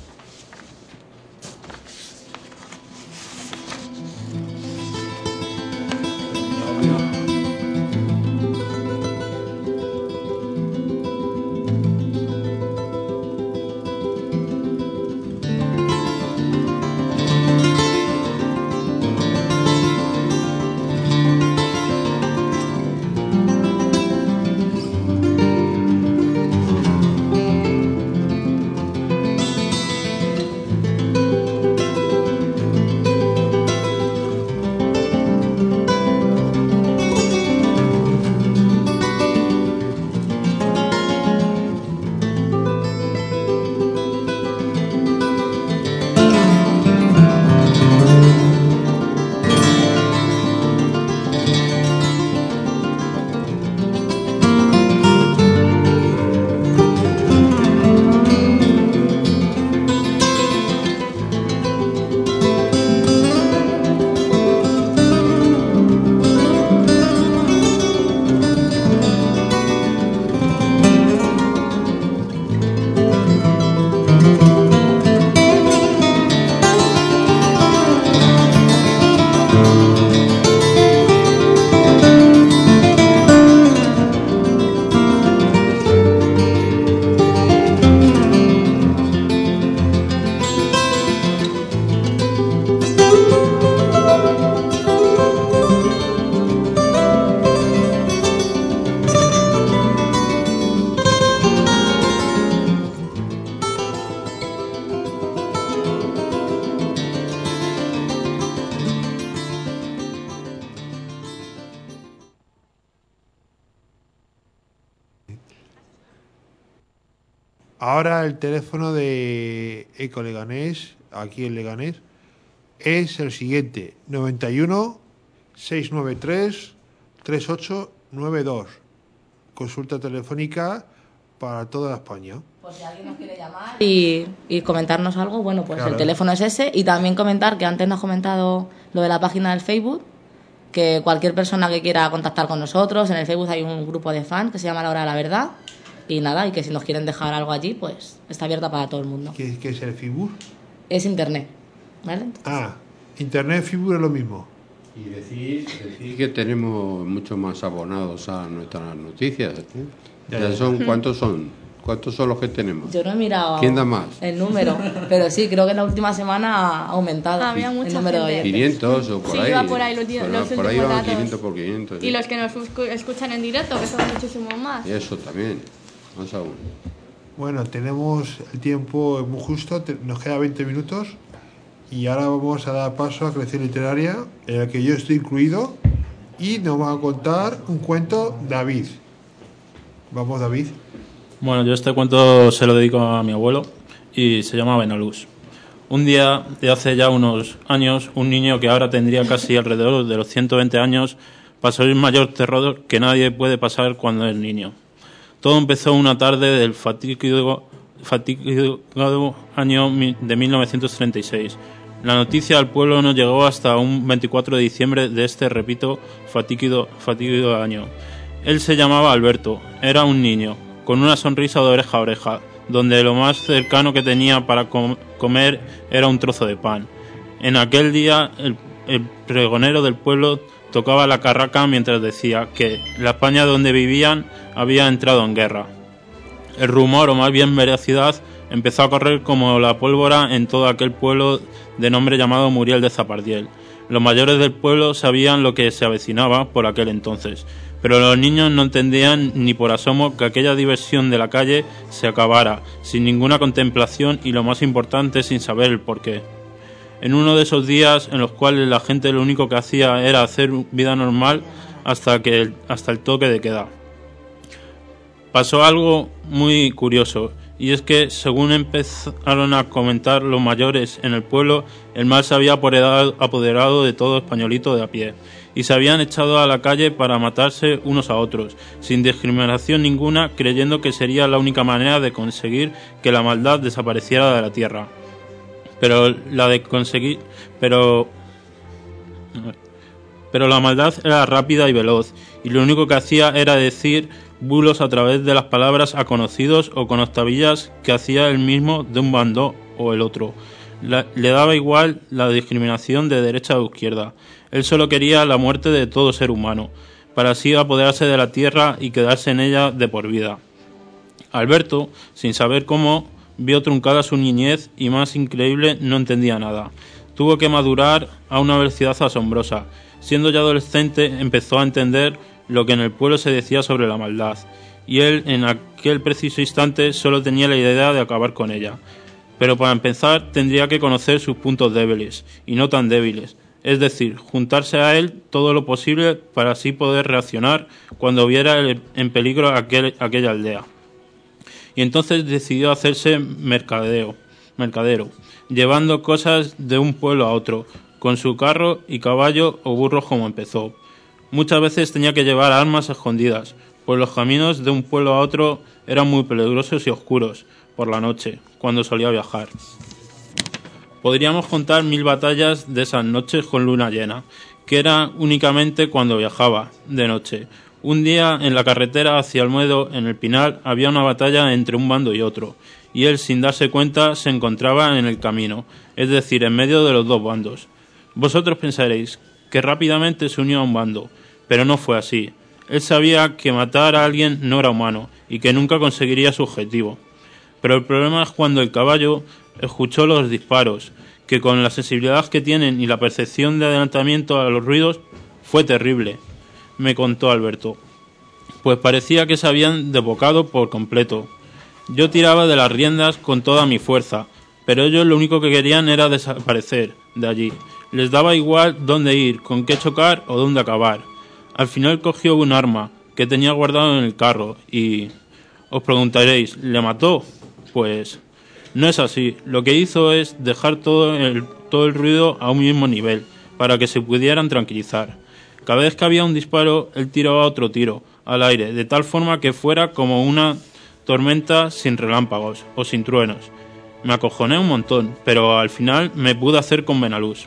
S2: Ahora el teléfono de Eco Leganés, aquí en Leganés, es el siguiente: noventa y uno, seiscientos noventa y tres, treinta y ocho noventa y dos. Consulta telefónica para toda España.
S6: Pues si alguien nos quiere llamar y, y comentarnos algo, bueno, pues
S2: Claro.
S6: el teléfono es ese. Y también comentar que antes nos has comentado lo de la página del Facebook, que cualquier persona que quiera contactar con nosotros, en el Facebook hay un grupo de fans que se llama La Hora de la Verdad. Y nada, y que si nos quieren dejar algo allí, pues está abierta para todo el mundo.
S2: ¿Qué, qué es el Facebook?
S6: Es internet, ¿vale?
S2: Ah, Internet, Facebook es lo mismo.
S4: Y decir, decir que tenemos mucho más abonados a nuestras noticias. ¿eh?
S2: Ya,
S4: Ya
S2: ya.
S4: son, ¿cuántos son? ¿Cuántos son los que tenemos?
S6: Yo no he mirado
S4: ¿Quién da más?
S6: el número, pero sí, creo que en la última semana ha aumentado
S3: Había mucha
S6: el número de
S3: gente.
S6: oyentes.
S4: quinientos o por
S3: Sí,
S4: ahí.
S3: iba por ahí los di-
S4: Por-
S3: los
S4: por ahí
S3: últimos
S4: van
S3: datos.
S4: quinientos por quinientos. sí.
S3: Y los que nos escu- escuchan en directo, que son muchísimos más.
S4: Eso también, más aún.
S2: Bueno, tenemos el tiempo muy justo, te- nos queda veinte minutos y ahora vamos a dar paso a Creación Literaria, en la que yo estoy incluido, y nos va a contar un cuento David. Vamos, David.
S5: Bueno, yo este cuento se lo dedico a mi abuelo y se llama Benalús. Un día de hace ya unos años, un niño que ahora tendría casi alrededor de los ciento veinte años pasó el mayor terror que nadie puede pasar cuando es niño. Todo empezó una tarde del fatídico, fatídico año de mil novecientos treinta y seis. La noticia al pueblo no llegó hasta un veinticuatro de diciembre de este, repito, fatídico, fatídico año. Él se llamaba Alberto, era un niño, con una sonrisa de oreja a oreja, donde lo más cercano que tenía para com- comer era un trozo de pan. En aquel día el, el pregonero del pueblo tocaba la carraca mientras decía que la España donde vivían había entrado en guerra. El rumor, o más bien veracidad, empezó a correr como la pólvora en todo aquel pueblo de nombre llamado Muriel de Zapardiel. Los mayores del pueblo sabían lo que se avecinaba por aquel entonces, pero los niños no entendían ni por asomo que aquella diversión de la calle se acabara, sin ninguna contemplación y, lo más importante, sin saber el porqué. En uno de esos días en los cuales la gente lo único que hacía era hacer vida normal hasta, que el, hasta el toque de queda, pasó algo muy curioso, y es que, según empezaron a comentar los mayores en el pueblo, el mal se había apoderado, apoderado de todo españolito de a pie, y se habían echado a la calle para matarse unos a otros, sin discriminación ninguna, creyendo que sería la única manera de conseguir que la maldad desapareciera de la tierra. Pero la de conseguir, pero, pero la maldad era rápida y veloz, y lo único que hacía era decir bulos a través de las palabras a conocidos o con octavillas que hacía él mismo de un bando o el otro. La, le daba igual la discriminación de derecha o izquierda. Él solo quería la muerte de todo ser humano, para así apoderarse de la tierra y quedarse en ella de por vida. Alberto, sin saber cómo, vio truncada su niñez y, más increíble, no entendía nada. Tuvo que madurar a una velocidad asombrosa. Siendo ya adolescente, empezó a entender lo que en el pueblo se decía sobre la maldad, y él en aquel preciso instante solo tenía la idea de acabar con ella. Pero para empezar tendría que conocer sus puntos débiles, y no tan débiles, es decir, juntarse a él todo lo posible para así poder reaccionar cuando viera en peligro aquel, aquella aldea. Y entonces decidió hacerse mercadeo, mercadero, llevando cosas de un pueblo a otro, con su carro y caballo o burros como empezó. Muchas veces tenía que llevar armas escondidas, pues los caminos de un pueblo a otro eran muy peligrosos y oscuros por la noche, cuando solía viajar. Podríamos contar mil batallas de esas noches con luna llena, que era únicamente cuando viajaba, de noche. Un día, en la carretera hacia Almuedo, en el Pinal, había una batalla entre un bando y otro, y él, sin darse cuenta, se encontraba en el camino, es decir, en medio de los dos bandos. Vosotros pensaréis que rápidamente se unió a un bando, pero no fue así. Él sabía que matar a alguien no era humano y que nunca conseguiría su objetivo. Pero el problema es cuando el caballo escuchó los disparos, que con la sensibilidad que tienen y la percepción de adelantamiento a los ruidos fue terrible, me contó Alberto, pues parecía que se habían desbocado por completo. Yo tiraba de las riendas con toda mi fuerza, pero ellos lo único que querían era desaparecer de allí. Les daba igual dónde ir, con qué chocar o dónde acabar. Al final cogió un arma que tenía guardado en el carro y... Os preguntaréis, ¿le mató? Pues no es así. Lo que hizo es dejar todo el, todo el ruido a un mismo nivel, para que se pudieran tranquilizar. Cada vez que había un disparo, él tiraba otro tiro al aire, de tal forma que fuera como una tormenta sin relámpagos o sin truenos. Me acojoné un montón, pero al final me pude hacer con Benalús.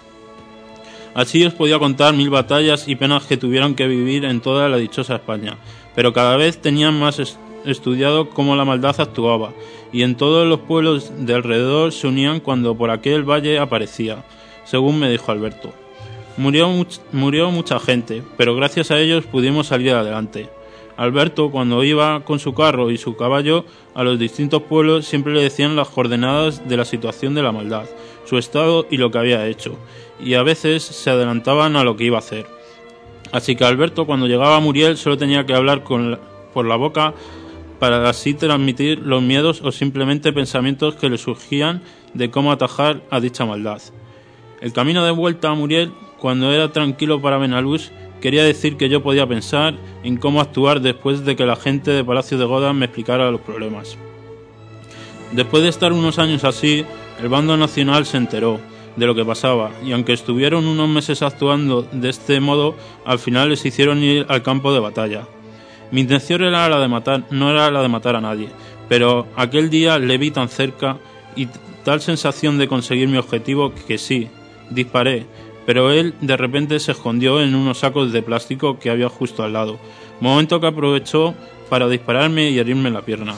S5: Así os podía contar mil batallas y penas que tuvieron que vivir en toda la dichosa España, pero cada vez tenían más est- estudiado cómo la maldad actuaba, y en todos los pueblos de alrededor se unían cuando por aquel valle aparecía, según me dijo Alberto. Murió, much- murió mucha gente, pero gracias a ellos pudimos salir adelante. Alberto, cuando iba con su carro y su caballo a los distintos pueblos, siempre le decían las coordenadas de la situación de la maldad, su estado y lo que había hecho, y a veces se adelantaban a lo que iba a hacer. Así que Alberto, cuando llegaba a Muriel, solo tenía que hablar con la, por la boca para así transmitir los miedos o simplemente pensamientos que le surgían de cómo atajar a dicha maldad. El camino de vuelta a Muriel, cuando era tranquilo para Benalús, quería decir que yo podía pensar en cómo actuar después de que la gente de Palacio de Godard me explicara los problemas. Después de estar unos años así, el bando nacional se enteró de lo que pasaba, y aunque estuvieron unos meses actuando de este modo, al final les hicieron ir al campo de batalla. Mi intención era la de matar, no era la de matar a nadie, pero aquel día le vi tan cerca y tal sensación de conseguir mi objetivo que sí, disparé, pero él de repente se escondió en unos sacos de plástico que había justo al lado, momento que aprovechó para dispararme y herirme en la pierna.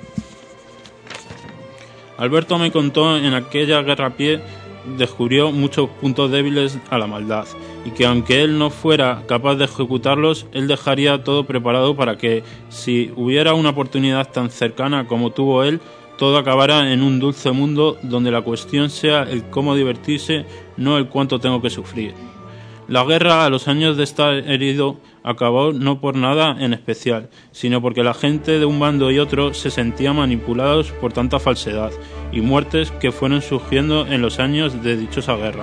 S5: Alberto me contó en aquella guerra a pie descubrió muchos puntos débiles a la maldad, y que aunque él no fuera capaz de ejecutarlos, él dejaría todo preparado para que, si hubiera una oportunidad tan cercana como tuvo él, todo acabara en un dulce mundo donde la cuestión sea el cómo divertirse, no el cuánto tengo que sufrir. La guerra, a los años de estar herido, acabó no por nada en especial, sino porque la gente de un bando y otro se sentía manipulados por tanta falsedad y muertes que fueron surgiendo en los años de dichosa guerra.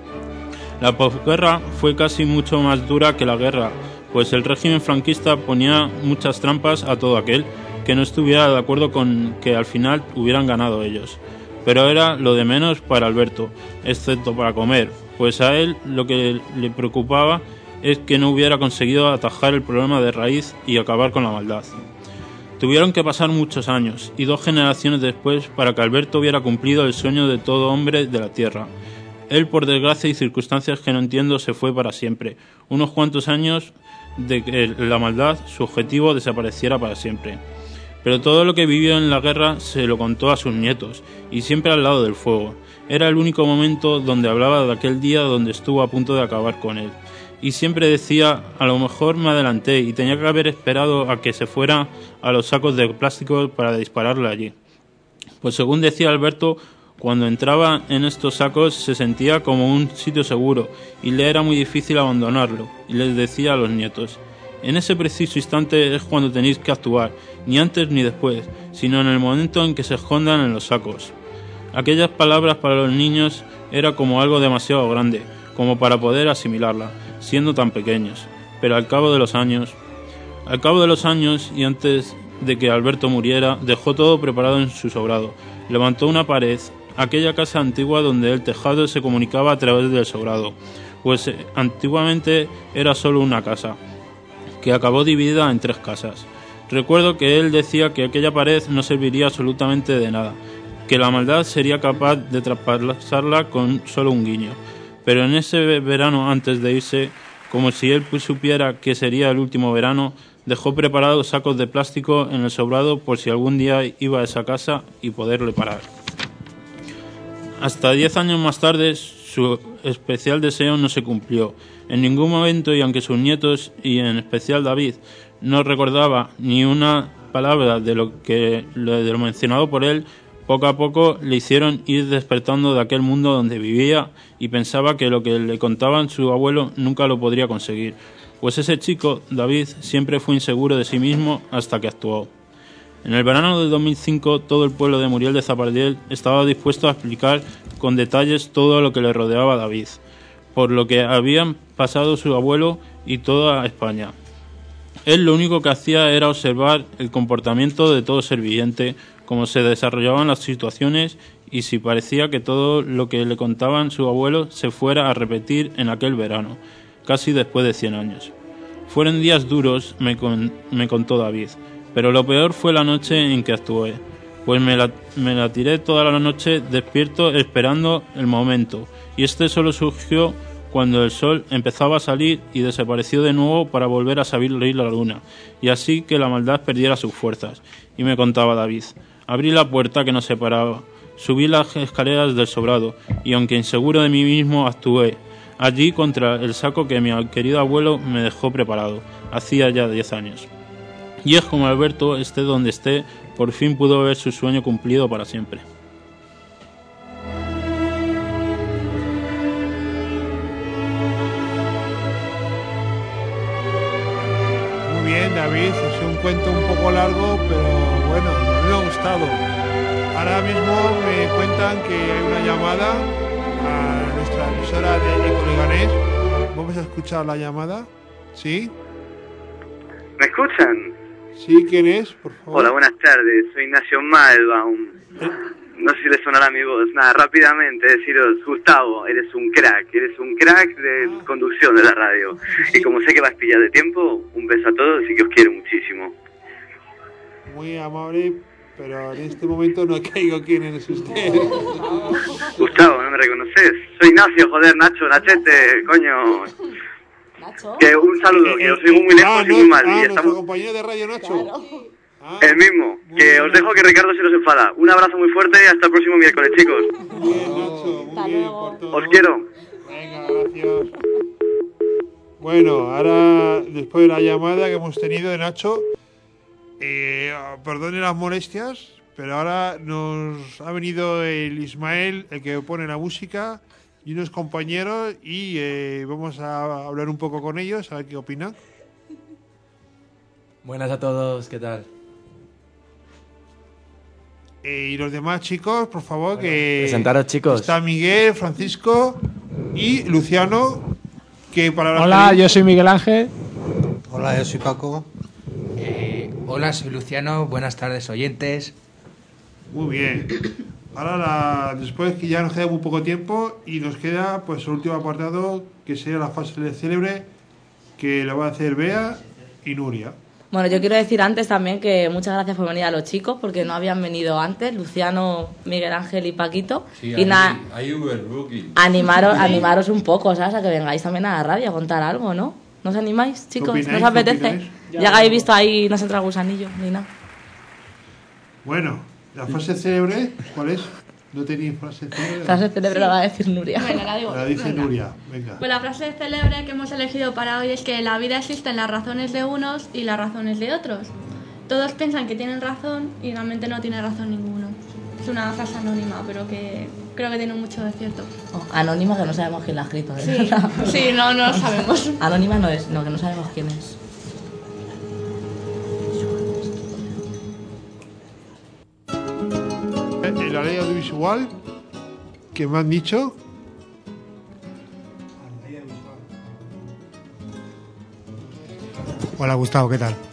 S5: La posguerra fue casi mucho más dura que la guerra, pues el régimen franquista ponía muchas trampas a todo aquel que no estuviera de acuerdo con que al final hubieran ganado ellos. Pero era lo de menos para Alberto, excepto para comer, pues a él lo que le preocupaba es que no hubiera conseguido atajar el problema de raíz y acabar con la maldad. Tuvieron que pasar muchos años y dos generaciones después para que Alberto hubiera cumplido el sueño de todo hombre de la tierra. Él, por desgracia y circunstancias que no entiendo, se fue para siempre. Unos cuantos años de que la maldad, su objetivo, desapareciera para siempre. Pero todo lo que vivió en la guerra se lo contó a sus nietos, y siempre al lado del fuego. Era el único momento donde hablaba de aquel día donde estuvo a punto de acabar con él. Y siempre decía, a lo mejor me adelanté y tenía que haber esperado a que se fuera a los sacos de plástico para dispararle allí. Pues según decía Alberto, cuando entraba en estos sacos se sentía como un sitio seguro y le era muy difícil abandonarlo, y les decía a los nietos: en ese preciso instante es cuando tenéis que actuar, ni antes ni después, sino en el momento en que se escondan en los sacos. Aquellas palabras para los niños era como algo demasiado grande, como para poder asimilarla, siendo tan pequeños. Pero al cabo de los años, al cabo de los años y antes de que Alberto muriera, dejó todo preparado en su sobrado. Levantó una pared, aquella casa antigua donde el tejado se comunicaba a través del sobrado, pues eh, antiguamente era solo una casa, que acabó dividida en tres casas. Recuerdo que él decía que aquella pared no serviría absolutamente de nada, que la maldad sería capaz de traspasarla con solo un guiño. Pero en ese verano, antes de irse, como si él supiera que sería el último verano, dejó preparados sacos de plástico en el sobrado por si algún día iba a esa casa y poderle parar. Hasta diez años más tarde, su especial deseo no se cumplió. En ningún momento, y aunque sus nietos, y en especial David, no recordaba ni una palabra de lo que de lo mencionado por él, poco a poco le hicieron ir despertando de aquel mundo donde vivía y pensaba que lo que le contaban su abuelo nunca lo podría conseguir, pues ese chico, David, siempre fue inseguro de sí mismo hasta que actuó. En el verano de dos mil cinco, todo el pueblo de Muriel de Zapardiel estaba dispuesto a explicar con detalles todo lo que le rodeaba a David, por lo que habían pasado su abuelo y toda España. Él lo único que hacía era observar el comportamiento de todo ser viviente, cómo se desarrollaban las situaciones y si parecía que todo lo que le contaban su abuelo se fuera a repetir en aquel verano, casi después de cien años. Fueron días duros, me, con, me contó David, pero lo peor fue la noche en que actué, pues me la, me la tiré toda la noche despierto esperando el momento, y este solo surgió cuando el sol empezaba a salir y desapareció de nuevo para volver a salir la luna, y así que la maldad perdiera sus fuerzas. Y me contaba David: abrí la puerta que nos separaba, subí las escaleras del sobrado, y aunque inseguro de mí mismo, actué allí contra el saco que mi querido abuelo me dejó preparado, hacía ya diez años. Y es como Alberto, esté donde esté, por fin pudo ver su sueño cumplido para siempre.
S2: David, es un cuento un poco largo, pero bueno, me ha gustado. Ahora mismo me cuentan que hay una llamada a nuestra emisora de Eco Leganés. Vamos a escuchar la llamada. ¿Sí?
S8: ¿Me escuchan?
S2: Sí, ¿quién es? Por favor.
S8: Hola, buenas tardes. Soy Ignacio Malbaum. No sé si les sonará mi voz. Nada, rápidamente deciros, Gustavo, eres un crack. Eres un crack de conducción de la radio. Y como sé que vas a pillar de tiempo, un beso a todos y que os quiero muchísimo.
S2: Muy amable, pero en este momento no caigo quién es usted.
S8: Gustavo, ¿no me reconoces? Soy Ignacio, joder, Nacho, Nachete, coño.
S6: Nacho.
S8: Que un saludo, que os oigo muy lejos
S2: ah,
S8: y
S2: no,
S8: muy mal.
S2: Ah,
S8: y
S2: nuestro
S8: estamos...
S2: compañero de radio, Nacho.
S6: Claro.
S2: Ah,
S8: El mismo. Que
S2: bien,
S8: os dejo que Ricardo se los enfada. Un abrazo muy fuerte y hasta el próximo miércoles, chicos.
S2: Muy bien, Nacho, muy
S6: Hasta
S2: bien
S6: luego.
S2: por todo.
S8: Os quiero.
S2: Venga, gracias. Bueno, ahora, después de la llamada que hemos tenido de Nacho, eh, perdone las molestias, pero ahora nos ha venido el Ismael, el que pone la música, y unos compañeros, y eh, vamos a hablar un poco con ellos, a ver qué opinan.
S9: Buenas a todos, ¿qué tal?
S2: Eh, y los demás chicos, por favor,
S9: Bueno,
S2: que...
S9: presentaros, chicos.
S2: Está Miguel, Francisco y Luciano, que para...
S10: Hola, yo soy Miguel Ángel.
S11: Hola, yo soy Paco.
S12: Eh, hola, soy Luciano. Buenas tardes, oyentes.
S2: Muy bien. Ahora, la, después que ya nos queda muy poco tiempo y nos queda pues el último apartado, que sería la fase de célebre, que lo va a hacer Bea y Nuria.
S6: Bueno, yo quiero decir antes también que muchas gracias por venir a los chicos, porque no habían venido antes, Luciano, Miguel Ángel y Paquito.
S4: Sí,
S6: y
S4: ahí,
S6: nada,
S4: ahí hubo el booking.
S6: animaros, animaros un poco, ¿sabes? A que vengáis también a la radio a contar algo, ¿no? ¿No os animáis, chicos? ¿No
S2: opináis?
S6: os apetece?
S2: ¿Qué opináis?
S6: Ya que habéis visto ahí, no se entra el gusanillo ni nada.
S2: Bueno, la frase célebre, ¿cuál es? No tenéis frase célebre.
S6: Frase célebre
S3: Sí.
S6: la va a decir Nuria.
S3: Venga, la digo.
S2: La dice
S3: Venga.
S2: Nuria, venga.
S3: Pues la frase célebre que hemos elegido para hoy es que la vida existe en las razones de unos y las razones de otros. Todos piensan que tienen razón y realmente no tiene razón ninguno. Es una frase anónima, pero que creo que tiene mucho de cierto.
S6: Oh, anónima, que no sabemos quién la ha escrito, ¿eh?
S3: Sí, sí, no, no lo sabemos.
S6: Anónima no es, no, que no sabemos quién es.
S2: En la ley audiovisual, ¿qué me han dicho?
S10: Hola, Gustavo, ¿qué tal?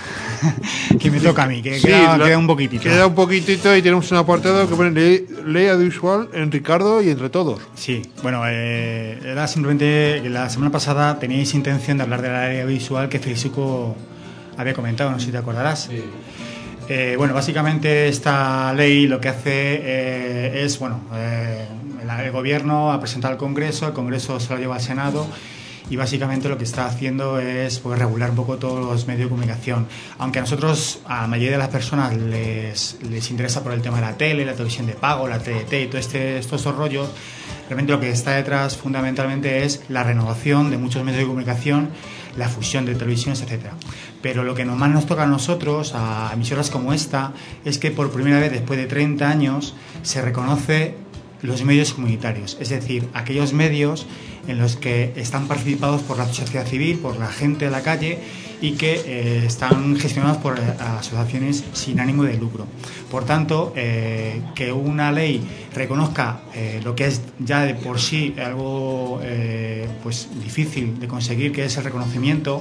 S10: Que me toca a mí, que
S2: Sí,
S10: queda,
S2: la-
S10: queda un poquitito.
S2: Queda un poquitito y tenemos un apartado que pone ley, ley audiovisual en Ricardo y entre todos.
S10: Sí, bueno, eh, era simplemente que la semana pasada teníais intención de hablar de la área visual que Felizuco había comentado, no sé si te acordarás.
S4: Sí.
S10: Eh, bueno, básicamente esta ley lo que hace eh, es, bueno, eh, el, el gobierno ha presentado al Congreso, el Congreso se lo lleva al Senado y básicamente lo que está haciendo es pues, regular un poco todos los medios de comunicación. Aunque a nosotros, a la mayoría de las personas les, les interesa por el tema de la tele, la televisión de pago, la T D T y todo este, todos estos rollos, realmente lo que está detrás fundamentalmente es la renovación de muchos medios de comunicación, la fusión de televisiones, etcétera. Pero lo que más nos toca a nosotros, a emisoras como esta, es que por primera vez después de treinta años se reconoce los medios comunitarios, es decir, aquellos medios en los que están participados por la sociedad civil, por la gente de la calle y que eh, están gestionados por eh, asociaciones sin ánimo de lucro. Por tanto, eh, que una ley reconozca eh, lo que es ya de por sí algo eh, pues difícil de conseguir, que es el reconocimiento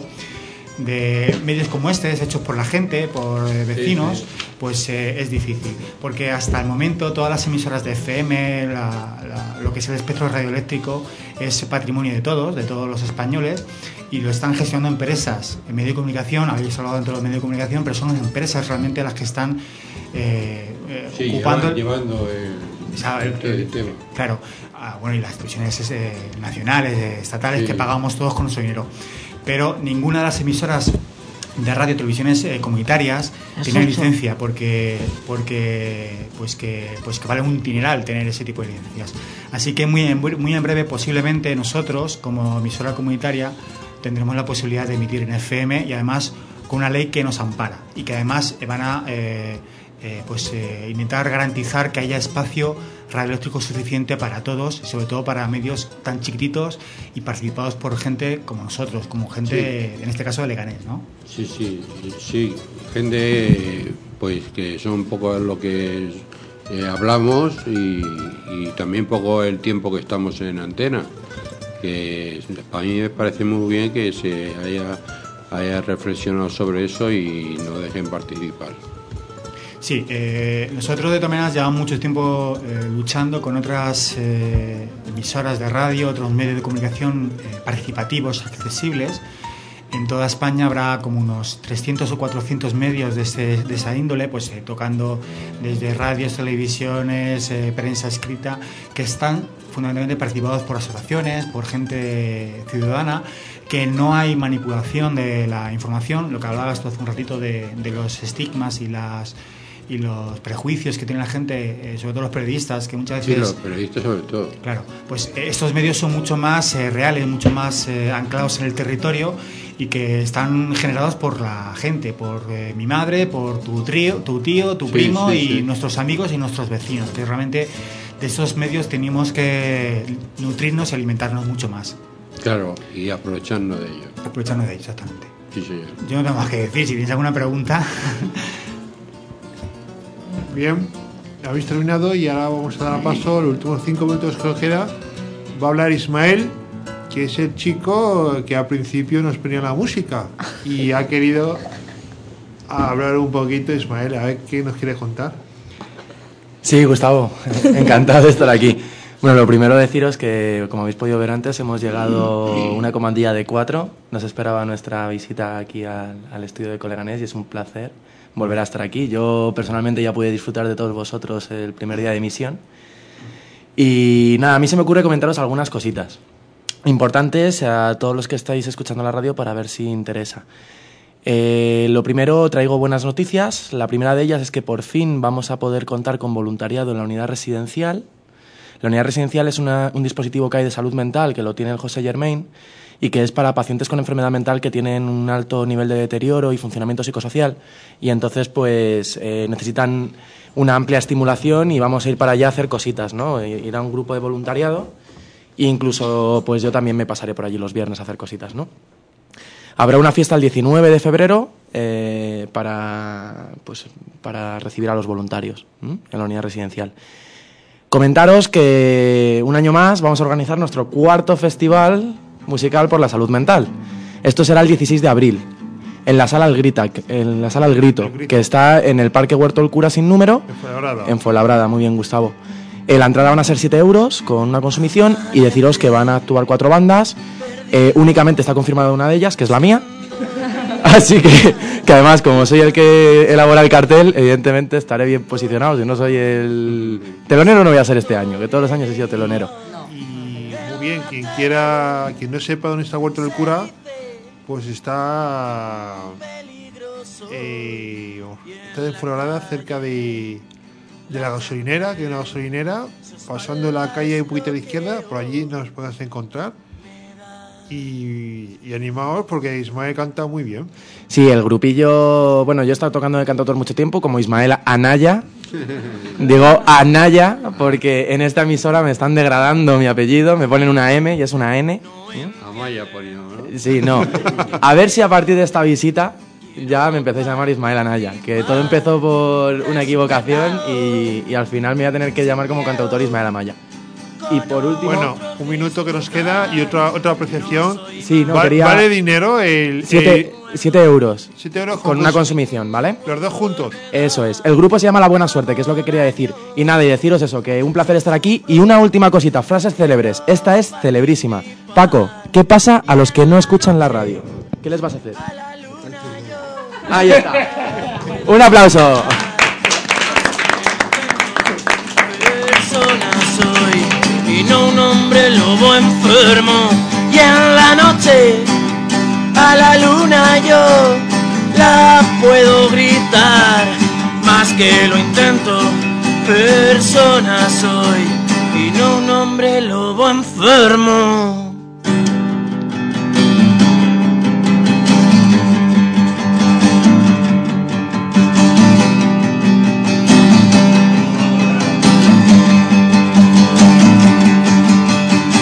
S10: de medios como este, hechos por la gente, por eh, vecinos, sí, sí. pues eh, es difícil, porque hasta el momento todas las emisoras de F M, la, la, lo que es el espectro radioeléctrico, es patrimonio de todos, de todos los españoles, y lo están gestionando empresas en medio de comunicación. Habéis hablado dentro de los medios de comunicación, pero son empresas realmente las que están eh, eh,
S4: sí,
S10: ocupando
S4: llevando el,
S10: o sea, el, el, el tema. Claro, ah, bueno, y las televisiones eh, nacionales, eh, estatales, sí. que pagamos todos con nuestro dinero. Pero ninguna de las emisoras de radio y televisiones eh, comunitarias tiene licencia porque porque pues que pues que vale un dineral tener ese tipo de licencias. Así que muy en, muy en breve posiblemente nosotros como emisora comunitaria tendremos la posibilidad de emitir en F M y además con una ley que nos ampara y que además van a eh, eh, pues eh, intentar garantizar que haya espacio radioeléctrico suficiente para todos, sobre todo para medios tan chiquititos y participados por gente como nosotros, como gente, sí. en este caso de Leganés, ¿no?
S4: Sí, sí, sí, gente pues que son un poco lo que eh, hablamos y, y también poco el tiempo que estamos en antena, que a mí me parece muy bien que se haya, haya reflexionado sobre eso y no dejen participar.
S10: Sí, eh, nosotros de todas maneras llevamos mucho tiempo eh, luchando con otras eh, emisoras de radio, otros medios de comunicación eh, participativos, accesibles. En toda España habrá como unos trescientos o cuatrocientos medios de, ese, de esa índole, pues eh, tocando desde radios, televisiones, eh, prensa escrita, que están fundamentalmente participados por asociaciones, por gente ciudadana, que no hay manipulación de la información, lo que hablabas tú hace un ratito de, de los estigmas y las y los prejuicios que tiene la gente, eh, sobre todo los periodistas, que muchas veces...
S4: Sí, los periodistas sobre todo.
S10: Claro, pues eh, estos medios son mucho más eh, reales, mucho más eh, anclados en el territorio y que están generados por la gente, por eh, mi madre, por tu, trío, tu tío, tu
S4: sí,
S10: primo
S4: sí,
S10: y
S4: sí.
S10: nuestros amigos y nuestros vecinos, que realmente de estos medios tenemos que nutrirnos y alimentarnos mucho más.
S4: Claro, y aprovecharnos de ellos.
S10: Aprovecharnos de ellos, exactamente.
S4: Sí, señor.
S10: Yo no tengo más que decir, si tienes alguna pregunta...
S2: Bien, habéis terminado y ahora vamos a dar paso, los últimos cinco minutos que nos queda. Va a hablar Ismael, que es el chico que al principio nos ponía la música y ha querido hablar un poquito. Ismael, a ver qué nos quiere contar.
S9: Sí, Gustavo, encantado de estar aquí. Bueno, lo primero deciros que, como habéis podido ver antes, hemos llegado una comandilla de cuatro. Nos esperaba nuestra visita aquí al, al estudio de Coleganés y es un placer volver a estar aquí. Yo personalmente ya pude disfrutar de todos vosotros el primer día de emisión. Y nada, a mí se me ocurre comentaros algunas cositas importantes a todos los que estáis escuchando la radio para ver si interesa. Eh, lo primero, traigo buenas noticias. La primera de ellas es que por fin vamos a poder contar con voluntariado en la unidad residencial. La unidad residencial es una, un dispositivo que hay de salud mental, que lo tiene el José Germain, y que es para pacientes con enfermedad mental que tienen un alto nivel de deterioro y funcionamiento psicosocial, y entonces pues eh, necesitan una amplia estimulación y vamos a ir para allá a hacer cositas, ¿no? Ir a un grupo de voluntariado e incluso pues yo también me pasaré por allí los viernes a hacer cositas, ¿no? Habrá una fiesta el diecinueve de febrero eh, para, pues, para recibir a los voluntarios ¿m? en la unidad residencial. Comentaros que un año más vamos a organizar nuestro cuarto festival musical por la salud mental. Esto será el dieciséis de abril, en la sala El Grita, en la sala El Grito, El Grito, que está en el Parque Huerto El Cura sin número,
S2: en Fuenlabrada.
S9: En Fuenlabrada, muy bien, Gustavo. Eh, la entrada van a ser siete euros con una consumición y deciros que van a actuar cuatro bandas. Eh, únicamente está confirmada una de ellas, que es la mía. Así que, que además, como soy el que elabora el cartel, evidentemente estaré bien posicionado. Si no soy el telonero, no voy a ser este año, que todos los años he sido telonero.
S2: Bien, quien quiera, quien no sepa dónde está Huerto del Cura, pues está, eh, está en Fuenlabrada, cerca de, de la gasolinera, que hay una gasolinera, pasando la calle un poquito a la izquierda, por allí nos podemos encontrar. Y, y animaos porque Ismael canta muy bien.
S9: Sí, el grupillo, bueno, yo he estado tocando de cantautor mucho tiempo, como Ismael Anaya. Digo Anaya porque en esta emisora me están degradando mi apellido, me ponen una M y es una N.
S4: Amaya ponía, ¿no?
S9: Sí, no. A ver si a partir de esta visita ya me empecéis a llamar Ismael Anaya, que todo empezó por una equivocación y, y al final me voy a tener que llamar como cantautor Ismael Amaya. Y por último...
S2: Bueno, un minuto que nos queda y otra otra apreciación.
S9: Sí, no,
S2: Va,
S9: quería...
S2: ¿Vale dinero? El,
S9: siete,
S2: el...
S9: siete euros.
S2: Siete euros
S9: con una consumición, ¿vale?
S2: Los dos juntos.
S9: Eso es. El grupo se llama La Buena Suerte, que es lo que quería decir. Y nada, y deciros eso, que un placer estar aquí. Y una última cosita, frases célebres. Esta es celebrísima. Paco, ¿qué pasa a los que no escuchan la radio? ¿Qué les vas a hacer? Ahí está. Un aplauso.
S1: Y no un hombre lobo enfermo. Y en la noche a la luna yo la puedo gritar, más que lo intento. Persona soy y no un hombre lobo enfermo.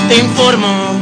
S1: te informo